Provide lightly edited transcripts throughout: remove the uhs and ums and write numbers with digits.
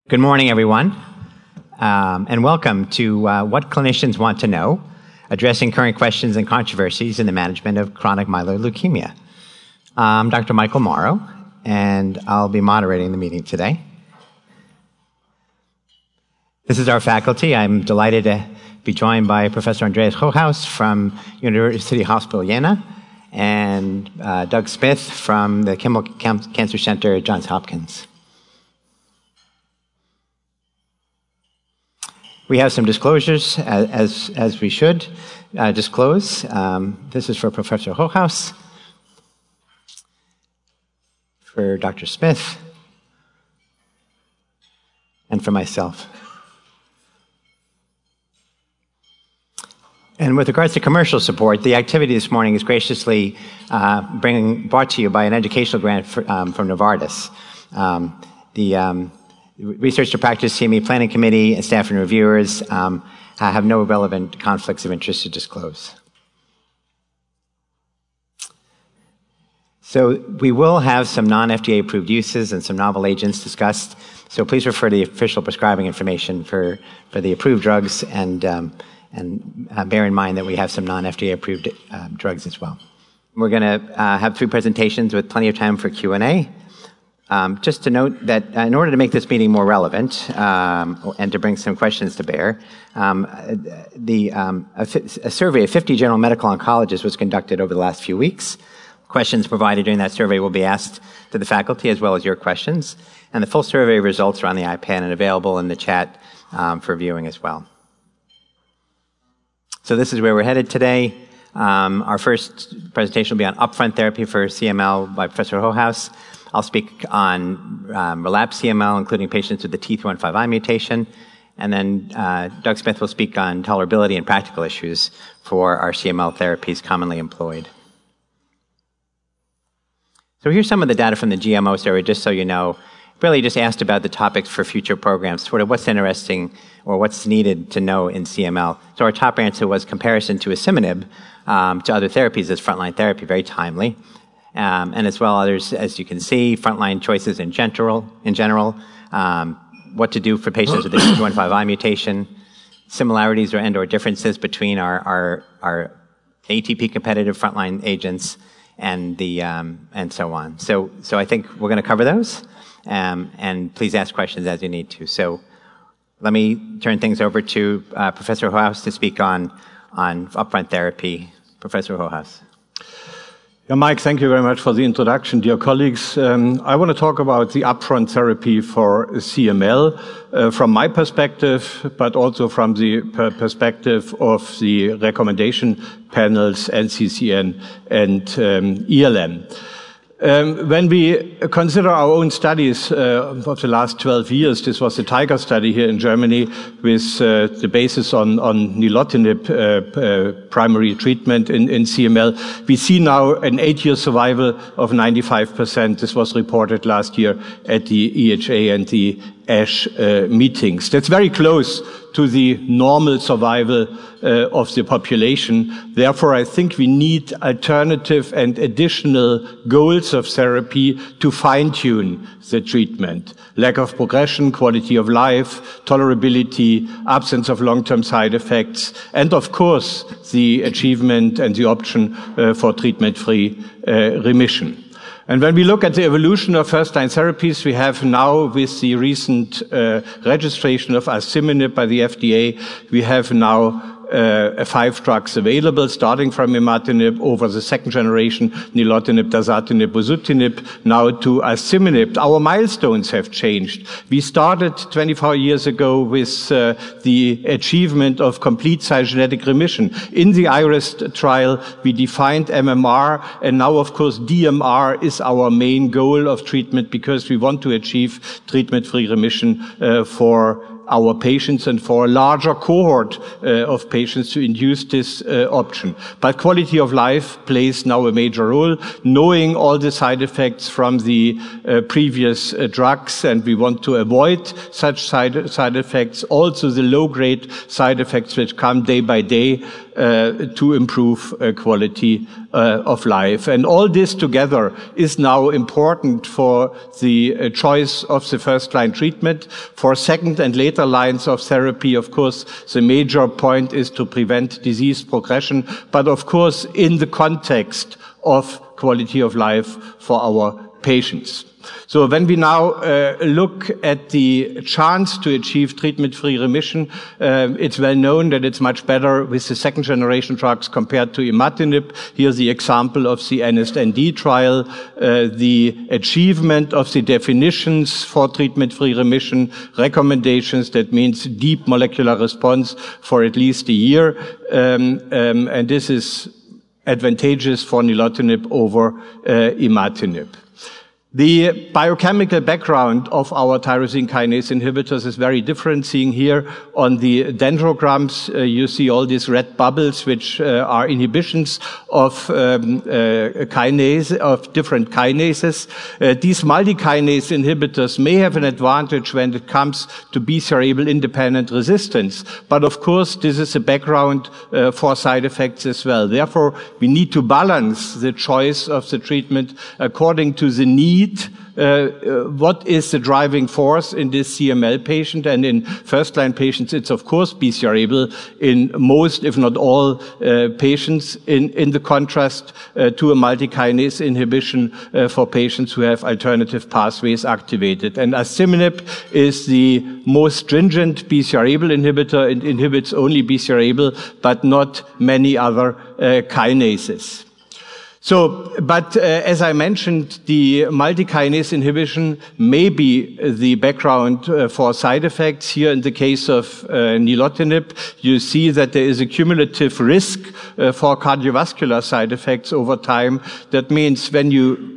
Good morning, everyone, and welcome to What Clinicians Want to Know, addressing current questions and controversies in the management of chronic myeloid leukemia. I'm Dr. Michael Morrow, and I'll be moderating the meeting today. This is our faculty. I'm delighted to be joined by Professor Andreas Hochhaus from University Hospital Jena and Doug Smith from the Kimmel Cancer Center at Johns Hopkins. We have some disclosures, as we should disclose. This is for Professor Hochhaus, for Dr. Smith, and for myself. And with regards to commercial support, the activity this morning is graciously brought to you by an educational grant from Novartis. The Research to Practice CME Planning Committee and staff and reviewers have no relevant conflicts of interest to disclose. So we will have some non-FDA approved uses and some novel agents discussed. So please refer to the official prescribing information for the approved drugs and bear in mind that we have some non-FDA approved drugs as well. We're going to have 3 presentations with plenty of time for Q&A. Just to note that in order to make this meeting more relevant and to bring some questions to bear, a survey of 50 general medical oncologists was conducted over the last few weeks. Questions provided during that survey will be asked to the faculty as well as your questions. And the full survey results are on the iPad and available in the chat for viewing as well. So this is where we're headed today. Our first presentation will be on upfront therapy for CML by Professor Hochhaus. I'll speak on relapsed CML, including patients with the T315I mutation. And then Doug Smith will speak on tolerability and practical issues for our CML therapies commonly employed. So here's some of the data from the GMO survey, just so you know. Really just asked about the topics for future programs, sort of what's interesting or what's needed to know in CML. So our top answer was comparison to asciminib to other therapies as frontline therapy, very timely. And as well others, as you can see, frontline choices in general, what to do for patients with the T315I mutation, similarities or differences between our ATP competitive frontline agents and so on. So I think we're going to cover those, and please ask questions as you need to. So let me turn things over to Professor Hochhaus to speak on upfront therapy. Professor Hochhaus. Yeah, Mike, thank you very much for the introduction, dear colleagues. I want to talk about the upfront therapy for CML from my perspective, but also from the perspective of the recommendation panels, NCCN and ELN. When we consider our own studies of the last 12 years, this was the TIGER study here in Germany with the basis on nilotinib primary treatment in CML. We see now an 8-year survival of 95%. This was reported last year at the EHA and the ASH meetings. That's very close to the normal survival of the population. Therefore, I think we need alternative and additional goals of therapy to fine-tune the treatment. Lack of progression, quality of life, tolerability, absence of long-term side effects, and of course, the achievement and the option for treatment-free remission. And when we look at the evolution of first-line therapies, we have now, with the recent registration of asciminib by the FDA, we have now 5 drugs available, starting from imatinib over the second generation, nilotinib, dasatinib, bosutinib, now to asciminib. Our milestones have changed. We started 24 years ago with the achievement of complete cytogenetic remission. In the IRIS trial, we defined MMR, and now, of course, DMR is our main goal of treatment because we want to achieve treatment-free remission for our patients and for a larger cohort of patients to induce this option. But quality of life plays now a major role, knowing all the side effects from the previous drugs, and we want to avoid such side effects, also the low-grade side effects which come day by day to improve quality of life. And all this together is now important for the choice of the first-line treatment. For second and later lines of therapy, of course, the major point is to prevent disease progression, but of course in the context of quality of life for our patients. So when we now look at the chance to achieve treatment-free remission, it's well known that it's much better with the second-generation drugs compared to imatinib. Here's the example of the NSND trial. The achievement of the definitions for treatment-free remission recommendations, that means deep molecular response for at least a year, and this is advantageous for nilotinib over imatinib. The biochemical background of our tyrosine kinase inhibitors is very different. Seeing here on the dendrograms, you see all these red bubbles, which are inhibitions of different kinases. These multi-kinase inhibitors may have an advantage when it comes to BCR-ABL independent resistance, but of course this is a background for side effects as well. Therefore, we need to balance the choice of the treatment according to the need. What is the driving force in this CML patient? And in first-line patients, it's of course BCR-ABL in most, if not all, patients, in the contrast to a multi-kinase inhibition for patients who have alternative pathways activated. And asciminib is the most stringent BCR-ABL inhibitor. It inhibits only BCR-ABL, but not many other kinases. So, but as I mentioned, the multi-kinase inhibition may be the background for side effects. Here in the case of nilotinib, you see that there is a cumulative risk for cardiovascular side effects over time. That means when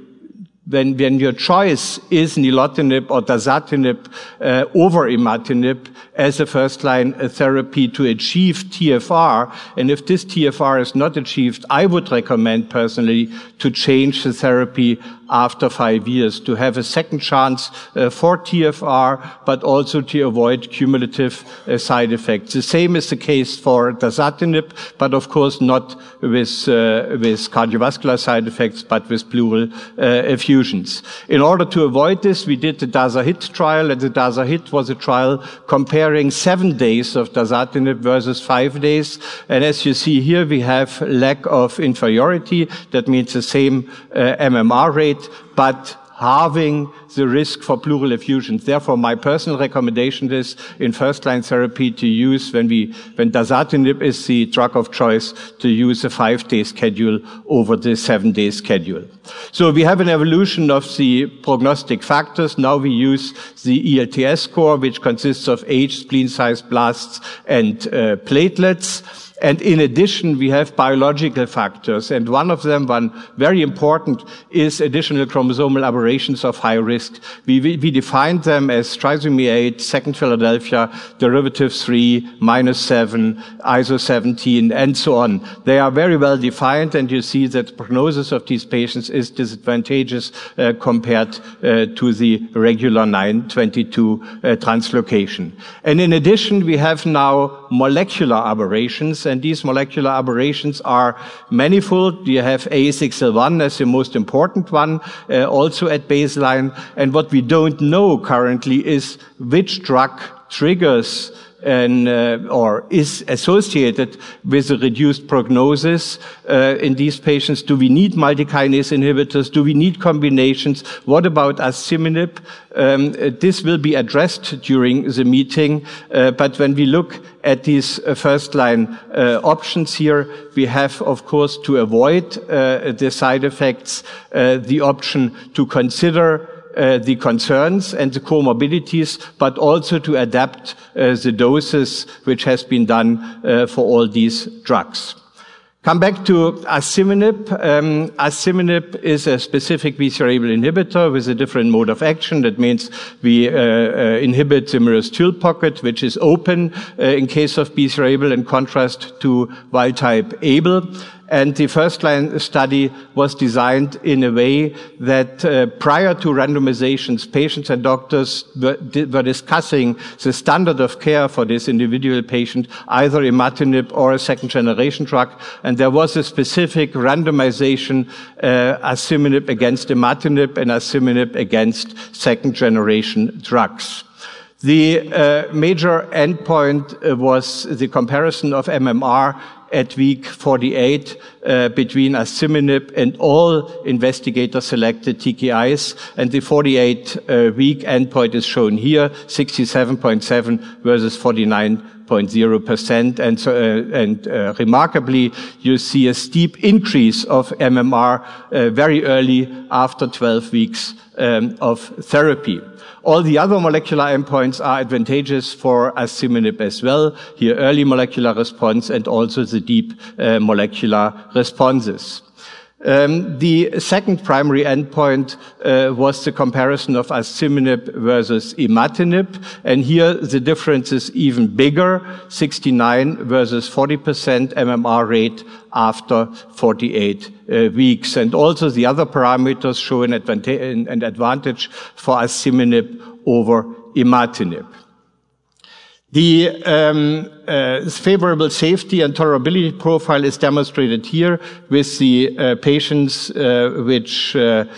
your choice is nilotinib or dasatinib over imatinib as a first-line therapy to achieve TFR, and if this TFR is not achieved, I would recommend personally to change the therapy after 5 years, to have a second chance for TFR, but also to avoid cumulative side effects. The same is the case for dasatinib, but of course not with cardiovascular side effects, but with pleural effusions. In order to avoid this, we did the DASA-HIT trial, and the DASA-HIT was a trial comparing 7 days of dasatinib versus 5 days. And as you see here, we have lack of inferiority. That means the same MMR rate, but halving the risk for pleural effusions. Therefore, my personal recommendation is in first-line therapy to use, when dasatinib is the drug of choice, to use a 5-day schedule over the 7-day schedule. So we have an evolution of the prognostic factors. Now we use the ELTS score, which consists of age, spleen size, blasts, and platelets. And in addition, we have biological factors, and one of them, one very important, is additional chromosomal aberrations of high risk. We defined them as trisomy 8, second Philadelphia, derivative 3, -7, ISO 17, and so on. They are very well defined, and you see that the prognosis of these patients is disadvantageous compared to the regular 922 translocation. And in addition, we have now molecular aberrations, and these molecular aberrations are manifold. You have A6L1 as the most important one, also at baseline. And what we don't know currently is which drug triggers or is associated with a reduced prognosis in these patients. Do we need multi-kinase inhibitors? Do we need combinations? What about asciminib? This will be addressed during the meeting, but when we look at these first-line options here, we have, of course, to avoid the side effects, the option to consider the concerns and the comorbidities, but also to adapt the doses, which has been done for all these drugs. Come back to asciminib. Asciminib is a specific BCR-ABL inhibitor with a different mode of action. That means we inhibit the myristoyl pocket, which is open in case of BCR-ABL, in contrast to wild-type ABL. And the first-line study was designed in a way that prior to randomizations, patients and doctors were discussing the standard of care for this individual patient, either imatinib or a second-generation drug. And there was a specific randomization, asciminib against imatinib and asciminib against second-generation drugs. The major endpoint was the comparison of MMR at week 48 between asciminib and all investigator-selected TKIs, and the 48-week endpoint is shown here, 67.7 versus 49.0%, and remarkably, you see a steep increase of MMR very early after 12 weeks of therapy. All the other molecular endpoints are advantageous for asciminib as well. Here, early molecular response and also the deep molecular responses. The second primary endpoint was the comparison of asciminib versus imatinib, and here the difference is even bigger, 69 versus 40% MMR rate after 48 weeks. And also the other parameters show an advantage for asciminib over imatinib. The favorable safety and tolerability profile is demonstrated here with the patients which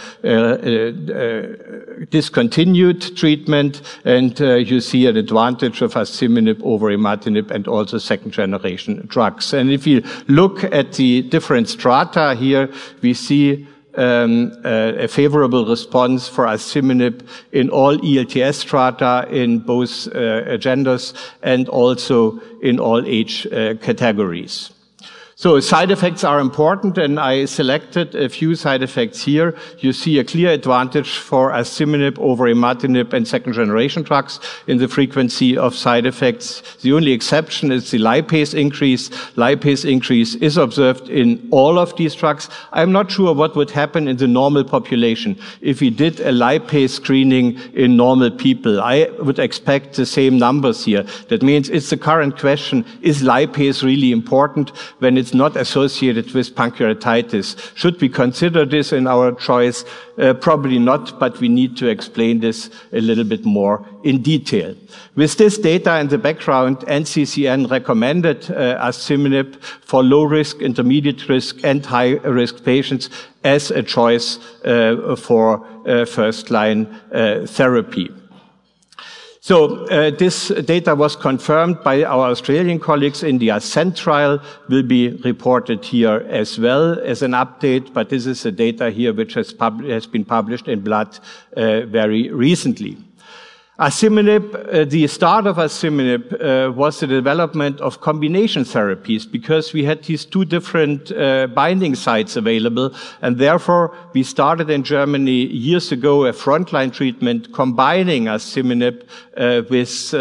discontinued treatment, and you see an advantage of asciminib over imatinib and also second-generation drugs. And if you look at the different strata here, we see a favorable response for asciminib in all ELTS strata in both genders and also in all age categories. So side effects are important, and I selected a few side effects here. You see a clear advantage for asciminib over imatinib and second-generation drugs in the frequency of side effects. The only exception is the lipase increase. Lipase increase is observed in all of these drugs. I'm not sure what would happen in the normal population if we did a lipase screening in normal people. I would expect the same numbers here. That means it's the current question, is lipase really important when it's not associated with pancreatitis? Should we consider this in our choice? Probably not, but we need to explain this a little bit more in detail. With this data in the background, NCCN recommended asciminib for low-risk, intermediate-risk, and high-risk patients as a choice for first-line therapy. So this data was confirmed by our Australian colleagues in the ASCENT trial, will be reported here as well as an update, but this is the data here which has been published in Blood very recently. Asciminib, the start of asciminib was the development of combination therapies because we had these two different binding sites available, and therefore we started in Germany years ago a frontline treatment combining asciminib with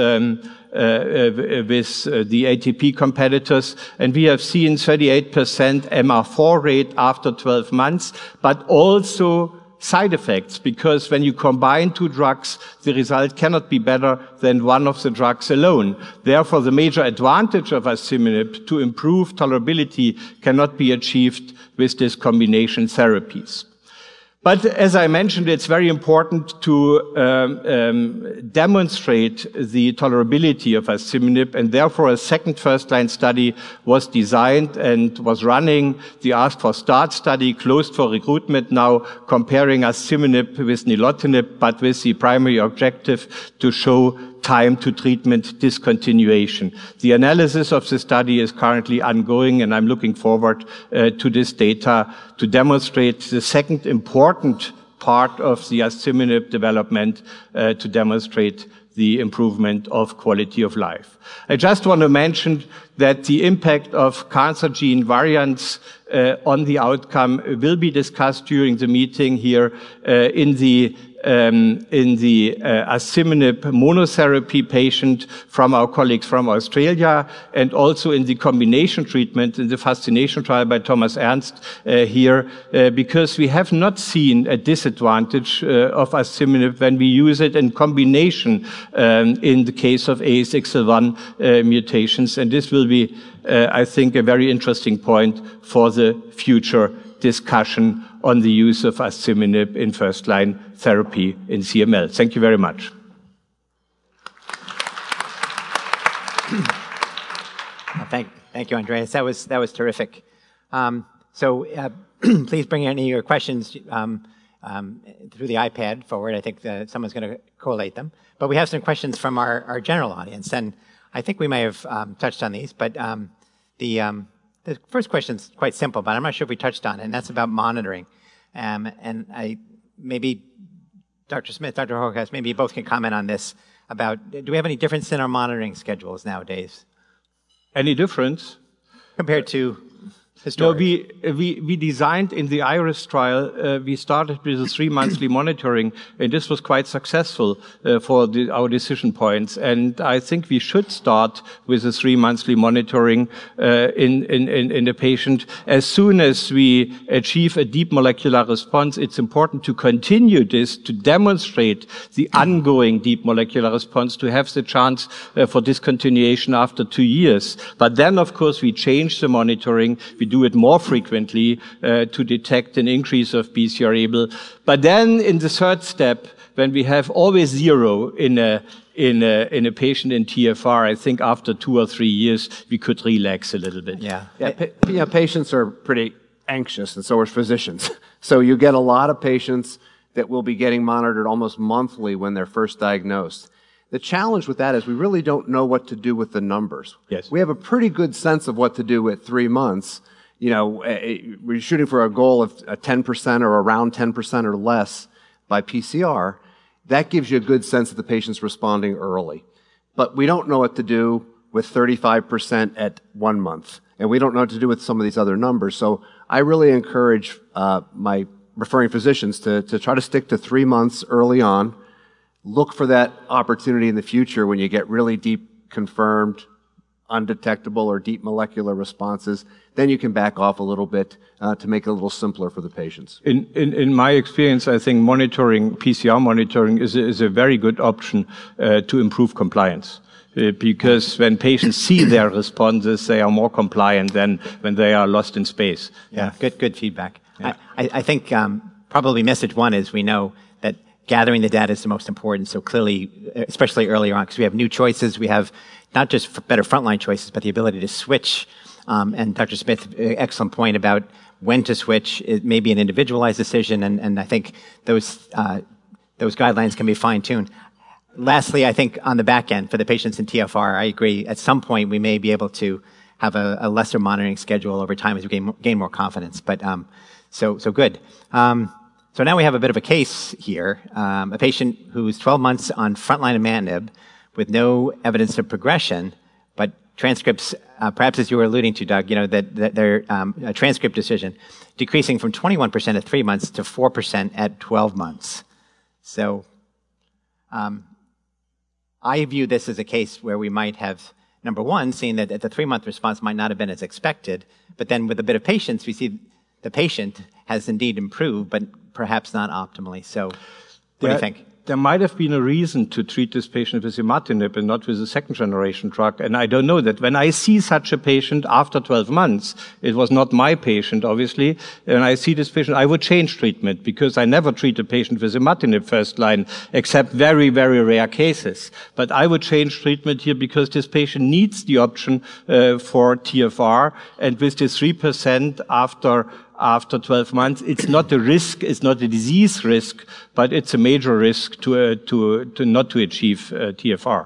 the ATP competitors, and we have seen 38% MR4 rate after 12 months, but also side effects, because when you combine two drugs, the result cannot be better than one of the drugs alone. Therefore, the major advantage of asciminib to improve tolerability cannot be achieved with these combination therapies. But as I mentioned, it's very important to demonstrate the tolerability of asciminib, and therefore a second first-line study was designed and was running, the ASK4START study, closed for recruitment now, comparing asciminib with nilotinib, but with the primary objective to show time to treatment discontinuation. The analysis of the study is currently ongoing, and I'm looking forward to this data to demonstrate the second important part of the asciminib development, to demonstrate the improvement of quality of life. I just want to mention that the impact of cancer gene variants on the outcome will be discussed during the meeting here in the asciminib monotherapy patient from our colleagues from Australia, and also in the combination treatment in the Fascination trial by Thomas Ernst here, because we have not seen a disadvantage of asciminib when we use it in combination in the case of ASXL1 mutations. And this will be, I think, a very interesting point for the future discussion on the use of asciminib in first-line therapy in CML. Thank you very much. Thank you, Andreas. That was terrific. Please bring any of your questions through the iPad forward. I think someone's going to collate them. But we have some questions from our general audience, and I think we may have touched on these, but the first question is quite simple, but I'm not sure if we touched on it, and that's about monitoring. Maybe Dr. Smith, Dr. Hochhaus, maybe you both can comment on this about, do we have any difference in our monitoring schedules nowadays? Any difference? Compared to No, we designed in the IRIS trial, we started with a 3-monthly monitoring, and this was quite successful for our decision points. And I think we should start with a 3-monthly monitoring in the patient. As soon as we achieve a deep molecular response, it's important to continue this, to demonstrate the ongoing deep molecular response, to have the chance for discontinuation after 2 years. But then, of course, we change the monitoring. We do it more frequently to detect an increase of BCR-ABL. But then in the third step, when we have always 0 in a patient in TFR, I think after 2 or 3 years, we could relax a little bit. Yeah, patients are pretty anxious, and so are physicians. So you get a lot of patients that will be getting monitored almost monthly when they're first diagnosed. The challenge with that is we really don't know what to do with the numbers. Yes. We have a pretty good sense of what to do at 3 months. You know, we're shooting for a goal of 10% or around 10% or less by PCR. That gives you a good sense that the patient's responding early. But we don't know what to do with 35% at 1 month. And we don't know what to do with some of these other numbers. So I really encourage my referring physicians to try to stick to 3 months early on. Look for that opportunity in the future when you get really deep confirmed, undetectable or deep molecular responses. Then you can back off a little bit to make it a little simpler for the patients. In my experience, I think monitoring, PCR monitoring is a very good option to improve compliance. Because when patients see their responses, they are more compliant than when they are lost in space. Yeah, good feedback. Yeah. I think probably message one is we know that gathering the data is the most important. So clearly, especially earlier on, because we have new choices, we have not just better frontline choices, but the ability to switch. And Dr. Smith, excellent point about when to switch. It may be an individualized decision, and I think those guidelines can be fine-tuned. Lastly, I think on the back end for the patients in TFR, I agree. At some point, we may be able to have a lesser monitoring schedule over time as we gain more confidence. But so good. So now we have a bit of a case here. A patient who's 12 months on frontline imatinib with no evidence of progression, but transcripts, perhaps as you were alluding to, Doug, you know, that their a transcript decision decreasing from 21% at 3 months to 4% at 12 months. So I view this as a case where we might have, number one, seen that the 3-month response might not have been as expected, but then with a bit of patience, we see the patient has indeed improved, but perhaps not optimally. So what do you think? There might have been a reason to treat this patient with imatinib and not with a second-generation drug. And I don't know that. When I see such a patient after 12 months, it was not my patient, obviously, and I see this patient, I would change treatment because I never treat a patient with imatinib first line, except very, very rare cases. But I would change treatment here because this patient needs the option for TFR, and with this 3% after 12 months, it's not a risk, it's not a disease risk, but it's a major risk to not to achieve TFR.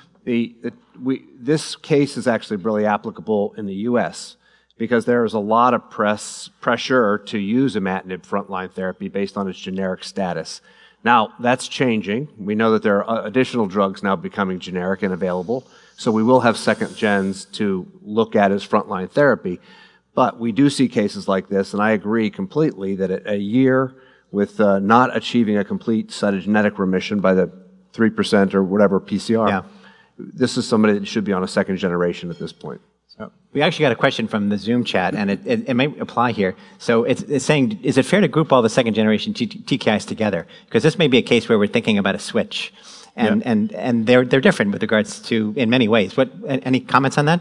This case is actually really applicable in the U.S. because there is a lot of pressure to use imatinib frontline therapy based on its generic status. Now, that's changing. We know that there are additional drugs now becoming generic and available, so we will have second gens to look at as frontline therapy. But we do see cases like this, and I agree completely that a year with not achieving a complete cytogenetic remission by the 3% or whatever PCR, this is somebody that should be on a second generation at this point. We actually got a question from the Zoom chat, and it may apply here. So it's saying, is it fair to group all the second generation TKIs together? Because this may be a case where we're thinking about a switch, and they're different with regards to, in many ways. Any comments on that?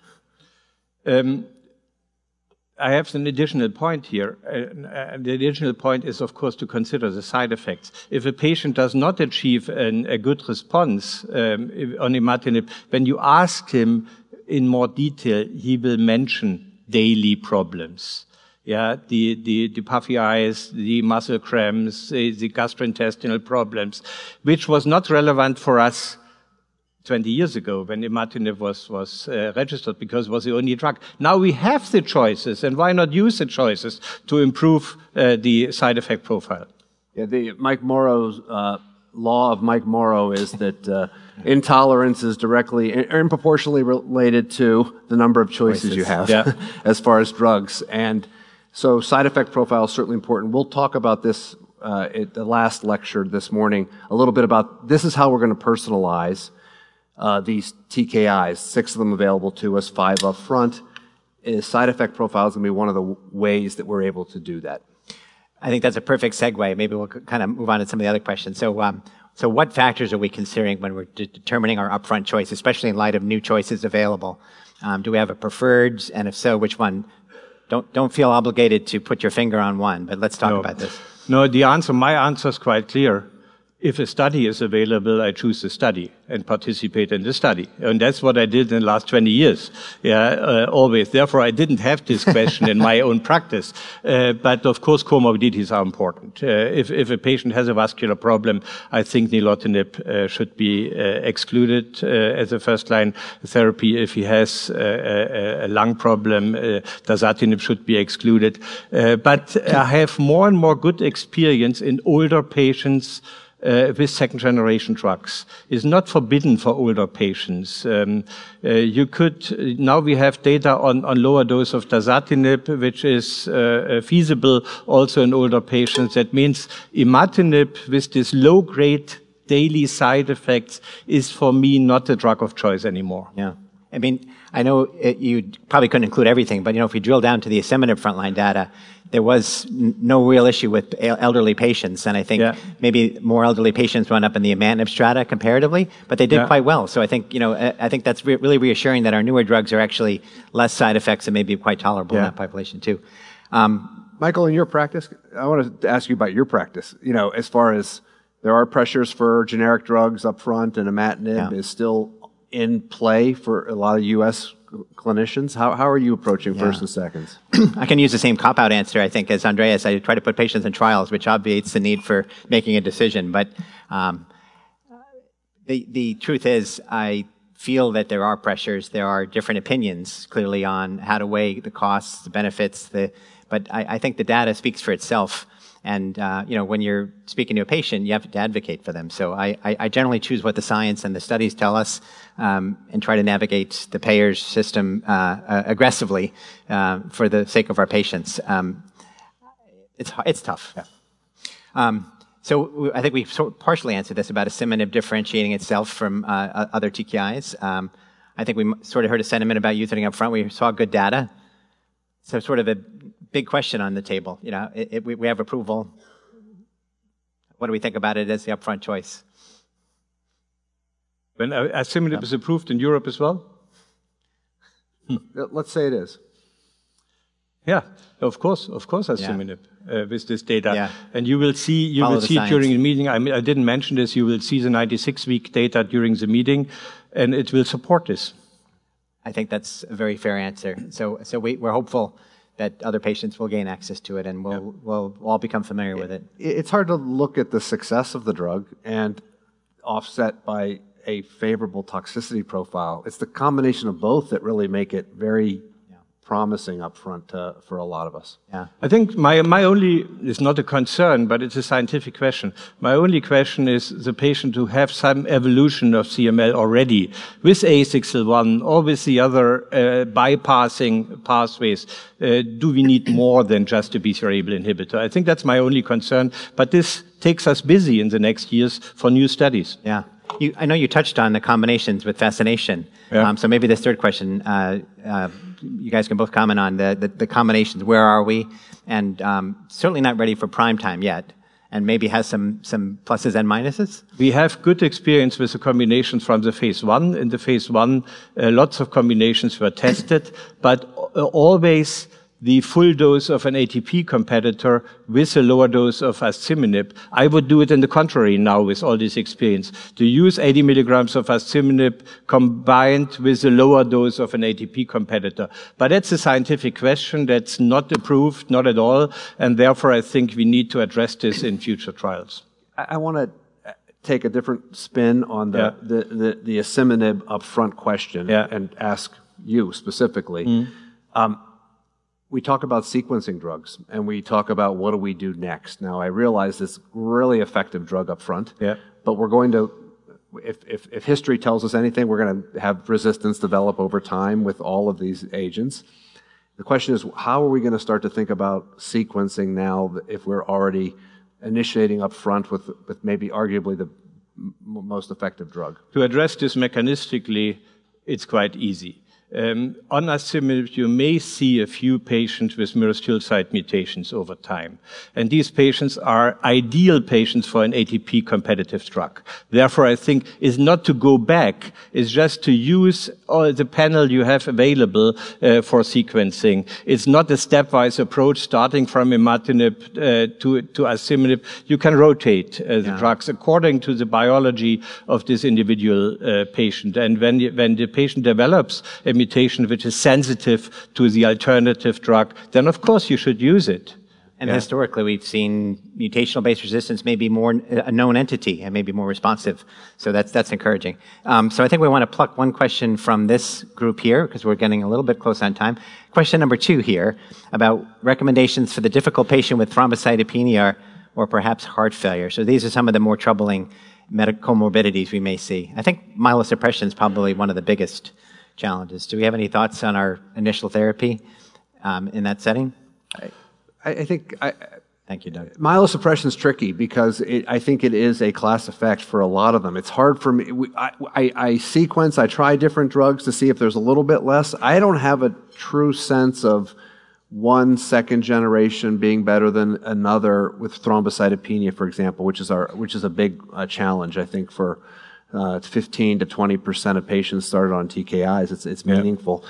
I have an additional point here. The additional point is, of course, to consider the side effects. If a patient does not achieve a good response on imatinib, when you ask him in more detail, he will mention daily problems. Yeah, the puffy eyes, the muscle cramps, the gastrointestinal problems, which was not relevant for us 20 years ago when imatinib was registered because it was the only drug. Now we have the choices, and why not use the choices to improve the side effect profile? Yeah, the Mike Morrow's law of Mike Morrow is that intolerance is directly and proportionally related to the number of choices you have as far as drugs. And so side effect profile is certainly important. We'll talk about this at the last lecture this morning, a little bit about this is how we're going to personalize these TKIs, 6 of them available to us, 5 up front. Side effect profile is going to be one of the ways that we're able to do that. I think that's a perfect segue. Maybe we'll kind of move on to some of the other questions. So what factors are we considering when we're determining our upfront choice, especially in light of new choices available? Do we have a preferred, and if so, which one? Don't feel obligated to put your finger on one, but let's talk about this. No, my answer is quite clear. If a study is available, I choose the study and participate in the study. And that's what I did in the last 20 years. Always. Therefore, I didn't have this question in my own practice. But of course, comorbidities are important. If a patient has a vascular problem, I think nilotinib should be excluded as a first-line therapy. If he has a lung problem, dasatinib should be excluded. But I have more and more good experience in older patients with second-generation drugs. It's not forbidden for older patients. Now we have data on lower dose of dasatinib, which is feasible also in older patients. That means imatinib with this low-grade daily side effects is for me not a drug of choice anymore. Yeah. I mean, I know you probably couldn't include everything, but if we drill down to the asciminib frontline data, there was no real issue with elderly patients, and I think maybe more elderly patients wound up in the imatinib strata comparatively, but they did quite well. So I think I think that's really reassuring that our newer drugs are actually less side effects and maybe quite tolerable in that population too. Michael, in your practice, I want to ask you about your practice. As far as there are pressures for generic drugs up front, and imatinib is still in play for a lot of U.S. clinicians. How are you approaching first and seconds? I can use the same cop-out answer, I think, as Andreas. I try to put patients in trials, which obviates the need for making a decision. But the truth is, I feel that there are pressures. There are different opinions, clearly, on how to weigh the costs, the benefits. But I think the data speaks for itself. And, when you're speaking to a patient, you have to advocate for them. So I generally choose what the science and the studies tell us, and try to navigate the payers system, aggressively, for the sake of our patients. It's tough. Yeah. So I think we partially answered this about asciminib differentiating itself from, other TKIs. I think we sort of heard a sentiment about using it up front. We saw good data. So sort of a big question on the table. We have approval. What do we think about it as the upfront choice? When asciminib is approved in Europe as well? Let's say it is. Yeah, of course, asciminib with this data, Yeah. And you will see during the meeting. I didn't mention this. You will see the 96-week data during the meeting, and it will support this. I think that's a very fair answer. So we're hopeful that other patients will gain access to it, and we'll all become familiar with it. It's hard to look at the success of the drug and offset by a favorable toxicity profile. It's the combination of both that really make it very promising up front for a lot of us. Yeah. I think my only, is not a concern, but it's a scientific question. My only question is the patient who have some evolution of CML already with A6L1 or with the other bypassing pathways. Do we need more than just a BCR-ABL inhibitor? I think that's my only concern, but this takes us busy in the next years for new studies. Yeah. I know you touched on the combinations with fascination. Yeah. So maybe this third question, you guys can both comment on the combinations. Where are we? And certainly not ready for prime time yet, and maybe has some pluses and minuses. We have good experience with the combinations from the phase 1. In the phase 1, lots of combinations were tested, but always the full dose of an ATP competitor with a lower dose of asciminib. I would do it in the contrary now with all this experience, to use 80 milligrams of asciminib combined with a lower dose of an ATP competitor. But that's a scientific question that's not approved, not at all, and therefore I think we need to address this in future trials. I want to take a different spin on the asciminib upfront question and ask you specifically. We talk about sequencing drugs, and we talk about what do we do next. Now, I realize this really effective drug up front, but we're going to, if history tells us anything, we're going to have resistance develop over time with all of these agents. The question is, how are we going to start to think about sequencing now if we're already initiating up front with maybe arguably the most effective drug? To address this mechanistically, it's quite easy. On asciminib, you may see a few patients with myristoyl site mutations over time. And these patients are ideal patients for an ATP competitive drug. Therefore, I think is not to go back, is just to use all the panel you have available for sequencing. It's not a stepwise approach starting from imatinib to asciminib. You can rotate the drugs according to the biology of this individual patient. And when the patient develops a mutation which is sensitive to the alternative drug, then of course you should use it. And historically, we've seen mutational-based resistance may be more a known entity and maybe more responsive. So that's encouraging. So I think we want to pluck one question from this group here because we're getting a little bit close on time. Question number 2 here about recommendations for the difficult patient with thrombocytopenia or perhaps heart failure. So these are some of the more troubling medical comorbidities we may see. I think myelosuppression is probably one of the biggest challenges. Do we have any thoughts on our initial therapy in that setting? I think Thank you, Doug. Myelosuppression is tricky because I think it is a class effect for a lot of them. It's hard for me. I sequence, I try different drugs to see if there's a little bit less. I don't have a true sense of one second generation being better than another with thrombocytopenia, for example, which is a big challenge, I think, for 15 to 20% of patients started on TKIs. It's meaningful.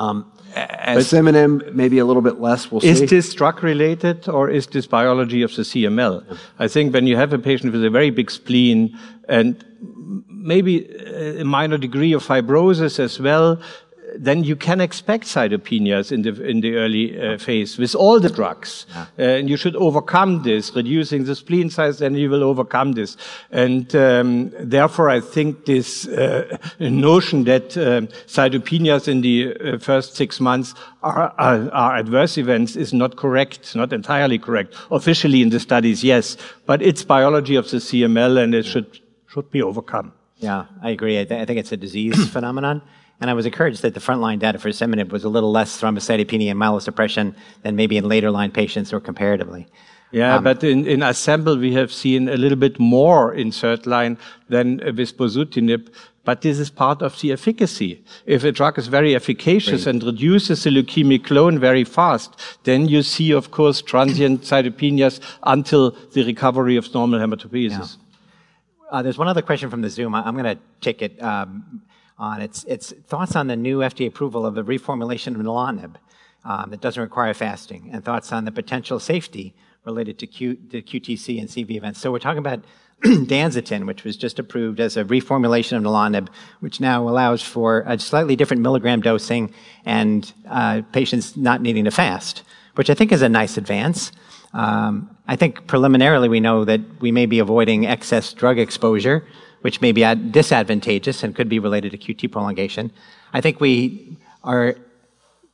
Asciminib, maybe a little bit less. We'll see. Is this drug related or is this biology of the CML? I think when you have a patient with a very big spleen and maybe a minor degree of fibrosis as well, then you can expect cytopenias in the early phase with all the drugs. And you should overcome this, reducing the spleen size, then you will overcome this. And therefore, I think this notion that cytopenias in the first 6 months are adverse events is not correct, not entirely correct. Officially in the studies, yes, but it's biology of the CML and it should be overcome. Yeah, I agree. I think it's a disease phenomenon. And I was encouraged that the frontline data for asciminib was a little less thrombocytopenia and myelosuppression than maybe in later line patients or comparatively. Yeah, but in ASSEMBLE we have seen a little bit more in third line than with bosutinib. But this is part of the efficacy. If a drug is very efficacious and reduces the leukemic clone very fast, then you see, of course, transient cytopenias until the recovery of normal hematopoiesis. Yeah. There's one other question from the Zoom. I'm going to take it on. It's thoughts on the new FDA approval of the reformulation of nilotinib that doesn't require fasting, and thoughts on the potential safety related to QTc and CV events. So we're talking about Danzatin, which was just approved as a reformulation of nilotinib, which now allows for a slightly different milligram dosing and patients not needing to fast, which I think is a nice advance. I think preliminarily we know that we may be avoiding excess drug exposure, which may be disadvantageous and could be related to QT prolongation. I think we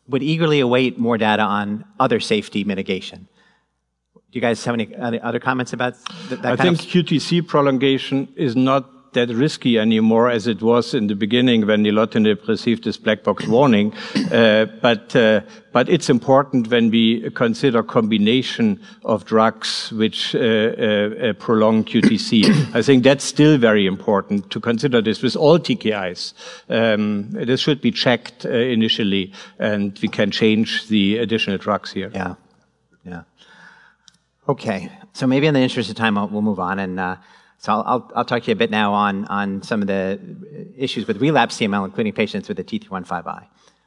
would eagerly await more data on other safety mitigation. Do you guys have any other comments about that? I think QTc prolongation is not that risky anymore as it was in the beginning when nilotinib received this black box warning. But it's important when we consider combination of drugs which prolong QTc. I think that's still very important to consider this with all TKIs. This should be checked initially, and we can change the additional drugs here. Yeah, yeah. Okay, so maybe in the interest of time, we'll move on, and so I'll talk to you a bit now on some of the issues with relapse CML, including patients with the T315I.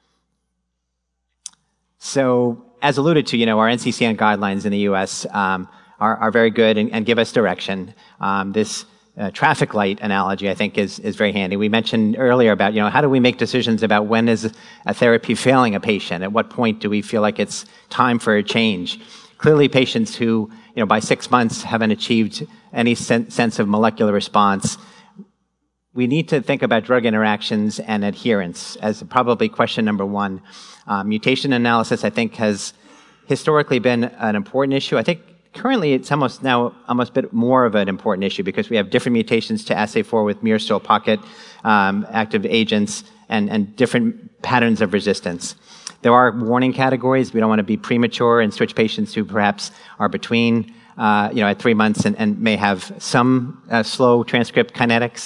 So, as alluded to, our NCCN guidelines in the U.S. Are very good and give us direction. This traffic light analogy, I think, is very handy. We mentioned earlier about, how do we make decisions about when is a therapy failing a patient? At what point do we feel like it's time for a change? Clearly, patients who, by 6 months haven't achieved any sense of molecular response, we need to think about drug interactions and adherence as probably question number one. Mutation analysis, I think, has historically been an important issue. I think currently it's almost a bit more of an important issue because we have different mutations to assay for with myristoyl pocket active agents and different patterns of resistance. There are warning categories. We don't want to be premature and switch patients who perhaps are between, at 3 months and may have some slow transcript kinetics.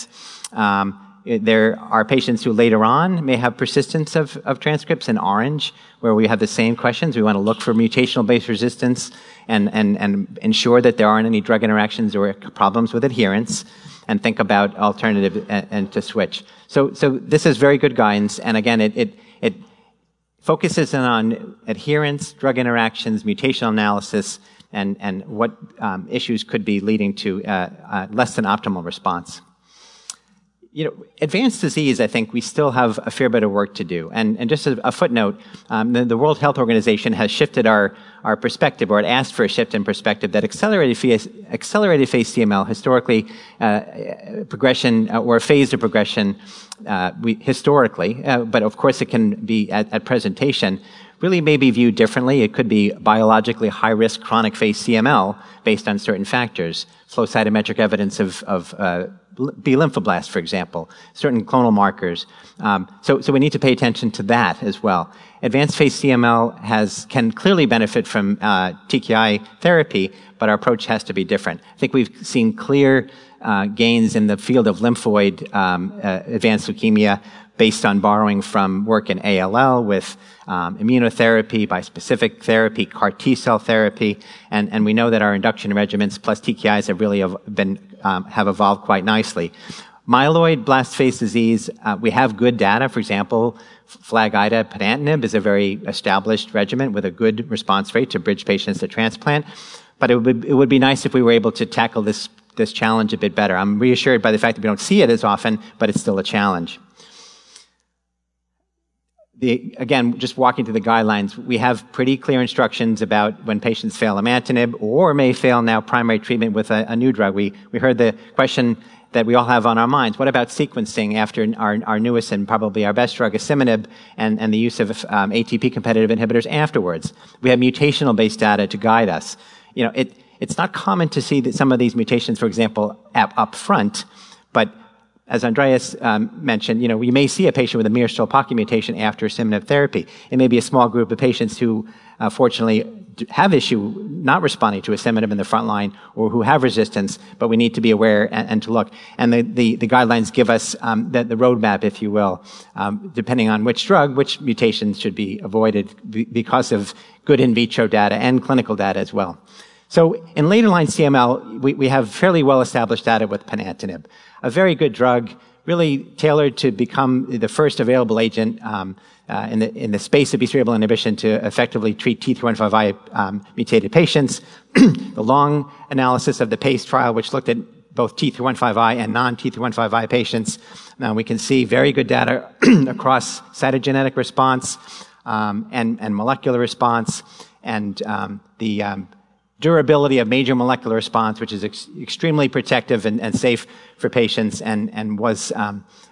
There are patients who later on may have persistence of transcripts in orange, where we have the same questions. We want to look for mutational-based resistance and ensure that there aren't any drug interactions or problems with adherence, and think about alternative and to switch. So this is very good guidance, and again, it focuses on adherence, drug interactions, mutational analysis, and what issues could be leading to less than optimal response. Advanced disease, I think we still have a fair bit of work to do. And just a footnote, the World Health Organization has shifted our perspective, or it asked for a shift in perspective, that accelerated phase CML, historically, progression, or a phase of progression, historically, but of course it can be at presentation, really may be viewed differently. It could be biologically high-risk chronic phase CML based on certain factors, flow cytometric evidence of B lymphoblast, for example, certain clonal markers. So we need to pay attention to that as well. Advanced phase CML can clearly benefit from TKI therapy, but our approach has to be different. I think we've seen clear gains in the field of lymphoid advanced leukemia based on borrowing from work in ALL with immunotherapy, bispecific therapy, CAR T-cell therapy, and we know that our induction regimens plus TKIs have really have evolved quite nicely. Myeloid blast phase disease, we have good data. For example, FLAG-IDA ponatinib is a very established regimen with a good response rate to bridge patients to transplant. But it would be nice if we were able to tackle this challenge a bit better. I'm reassured by the fact that we don't see it as often, but it's still a challenge. Again, just walking through the guidelines, we have pretty clear instructions about when patients fail imatinib or may fail now primary treatment with a new drug. We heard the question that we all have on our minds. What about sequencing after our newest and probably our best drug, asciminib, and the use of ATP competitive inhibitors afterwards? We have mutational-based data to guide us. It's not common to see that some of these mutations, for example, up front, but as Andreas mentioned, we may see a patient with a myristoyl pocket mutation after asciminib therapy. It may be a small group of patients who, fortunately, have issue not responding to asciminib in the front line or who have resistance, but we need to be aware and to look. And the guidelines give us the roadmap, if you will, depending on which drug, which mutations should be avoided because of good in vitro data and clinical data as well. So in later line CML, we have fairly well-established data with ponatinib, a very good drug, really tailored to become the first available agent in the space of BCR-ABL inhibition to effectively treat T315I mutated patients. The long analysis of the PACE trial, which looked at both T315I and non-T315I patients, now we can see very good data across cytogenetic response and molecular response, and the durability of major molecular response, which is extremely protective and safe for patients, and was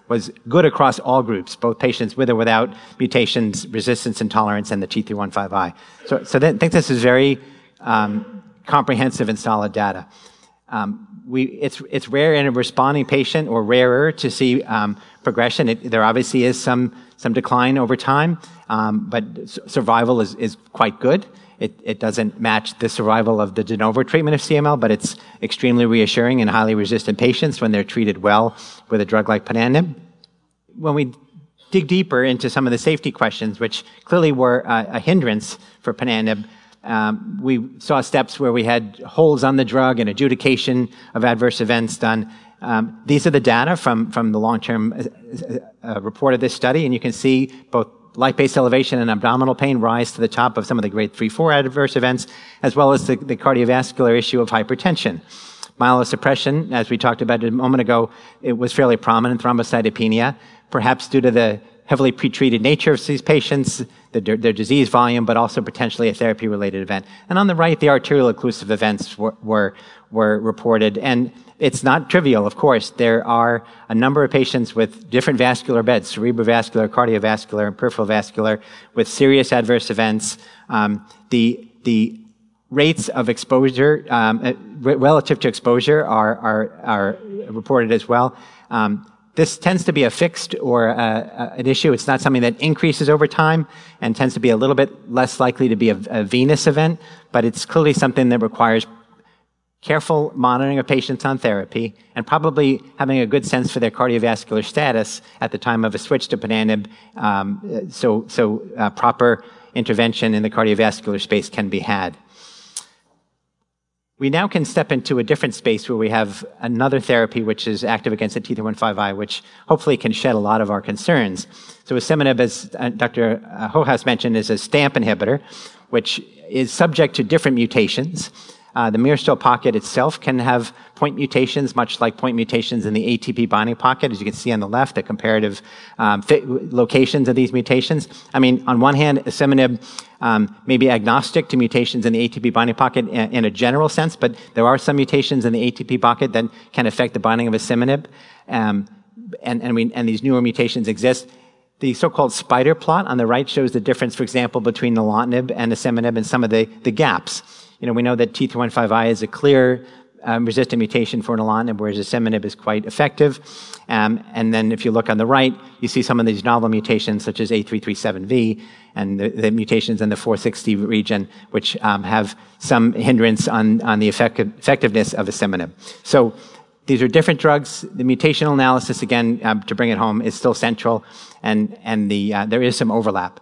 was good across all groups, both patients with or without mutations, resistance, and tolerance, and the T315I. So I think this is very comprehensive and solid data. It's rare in a responding patient, or rarer, to see progression. There obviously is some decline over time, but survival is quite good. It doesn't match the survival of the de novo treatment of CML, but it's extremely reassuring in highly resistant patients when they're treated well with a drug like ponatinib. When we dig deeper into some of the safety questions, which clearly were a hindrance for ponatinib, we saw steps where we had holds on the drug and adjudication of adverse events done. These are the data from the long-term report of this study, and you can see both lipase elevation and abdominal pain rise to the top of some of the grade 3-4 adverse events, as well as the cardiovascular issue of hypertension. Myelosuppression, as we talked about a moment ago, it was fairly prominent, thrombocytopenia, perhaps due to the heavily pretreated nature of these patients, their disease volume, but also potentially a therapy-related event. And on the right, the arterial occlusive events were reported. And it's not trivial, of course. There are a number of patients with different vascular beds, cerebrovascular, cardiovascular, and peripheral vascular, with serious adverse events. The rates of exposure, relative to exposure, are reported as well. This tends to be a fixed or an issue. It's not something that increases over time and tends to be a little bit less likely to be a venous event, but it's clearly something that requires careful monitoring of patients on therapy and probably having a good sense for their cardiovascular status at the time of a switch to ponatinib, so proper intervention in the cardiovascular space can be had. We now can step into a different space where we have another therapy which is active against the T315I, which hopefully can shed a lot of our concerns. So asciminib, as Dr. Hochhaus mentioned, is a STAMP inhibitor, which is subject to different mutations. The myristoyl pocket itself can have point mutations, much like point mutations in the ATP binding pocket. As you can see on the left, the comparative locations of these mutations. I mean, on one hand, asciminib may be agnostic to mutations in the ATP binding pocket in a general sense, but there are some mutations in the ATP pocket that can affect the binding of asciminib, and these newer mutations exist. The so-called spider plot on the right shows the difference, for example, between nilotinib and asciminib and some of the gaps. You know, we know that T315I is a clear resistant mutation for nilotinib, whereas asciminib is quite effective. And then if you look on the right, you see some of these novel mutations, such as A337V, and the mutations in the 460 region, which have some hindrance on the effectiveness of asciminib. So these are different drugs. The mutational analysis, again, to bring it home, is still central, and there is some overlap.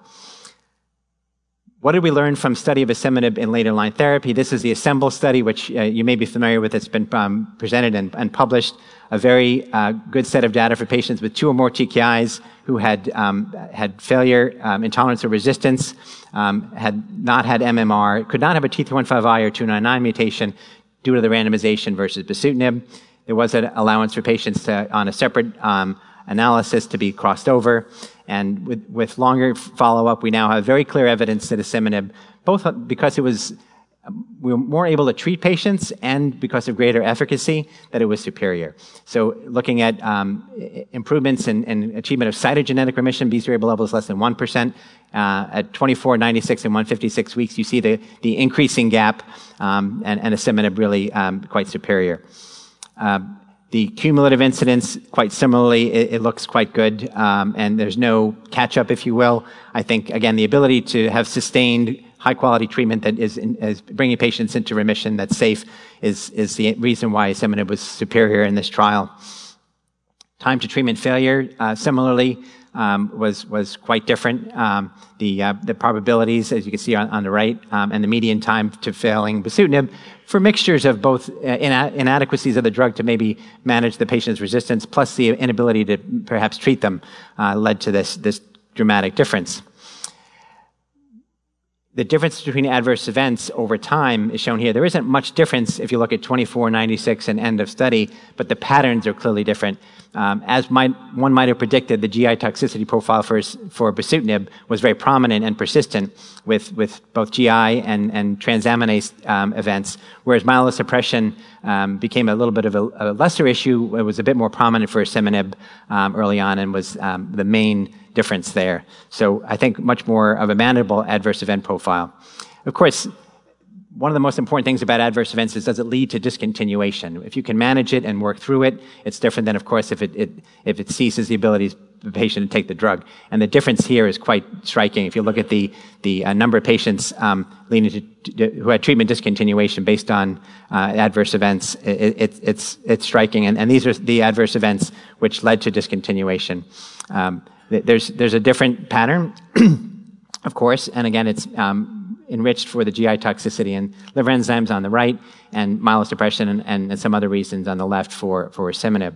What did we learn from study of asciminib in later line therapy? This is the ASSEMBLE study, which you may be familiar with. It's been presented and published. A very good set of data for patients with 2 or more TKIs who had failure, intolerance, or resistance, had not had MMR, could not have a T315I or 299 mutation due to the randomization versus bosutinib. There was an allowance for patients on a separate analysis to be crossed over. And with longer follow-up, we now have very clear evidence that asciminib, both because we were more able to treat patients and because of greater efficacy, that it was superior. So looking at improvements in achievement of cytogenetic remission, BCR-ABL levels less than 1%, at 24, 96, and 156 weeks, you see the increasing gap, and asciminib really quite superior. The cumulative incidence, quite similarly, it looks quite good, and there's no catch-up, if you will. I think, again, the ability to have sustained high-quality treatment that is bringing patients into remission that's safe is the reason why asciminib was superior in this trial. Time to treatment failure, similarly, was quite different. The probabilities, as you can see on the right, and the median time to failing bosutinib, for mixtures of both inadequacies of the drug to maybe manage the patient's resistance, plus the inability to perhaps treat them, led to this dramatic difference. the difference between adverse events over time is shown here. There isn't much difference if you look at 24, 96, and end of study, but the patterns are clearly different. As one might have predicted, the GI toxicity profile for bosutinib was very prominent and persistent with both GI and transaminase events, whereas myelosuppression became a little bit of a lesser issue. It was a bit more prominent for asciminib early on and was the main difference there. So I think much more of a manageable adverse event profile. Of course, one of the most important things about adverse events is, does it lead to discontinuation? If you can manage it and work through it, it's different than, of course, if it ceases the ability of the patient to take the drug. And the difference here is quite striking. If you look at the number of patients who had treatment discontinuation based on adverse events, it's striking. And these are the adverse events which led to discontinuation. There's a different pattern, of course, and again, it's enriched for the GI toxicity and liver enzymes on the right, and myelosuppression and some other reasons on the left for asciminib.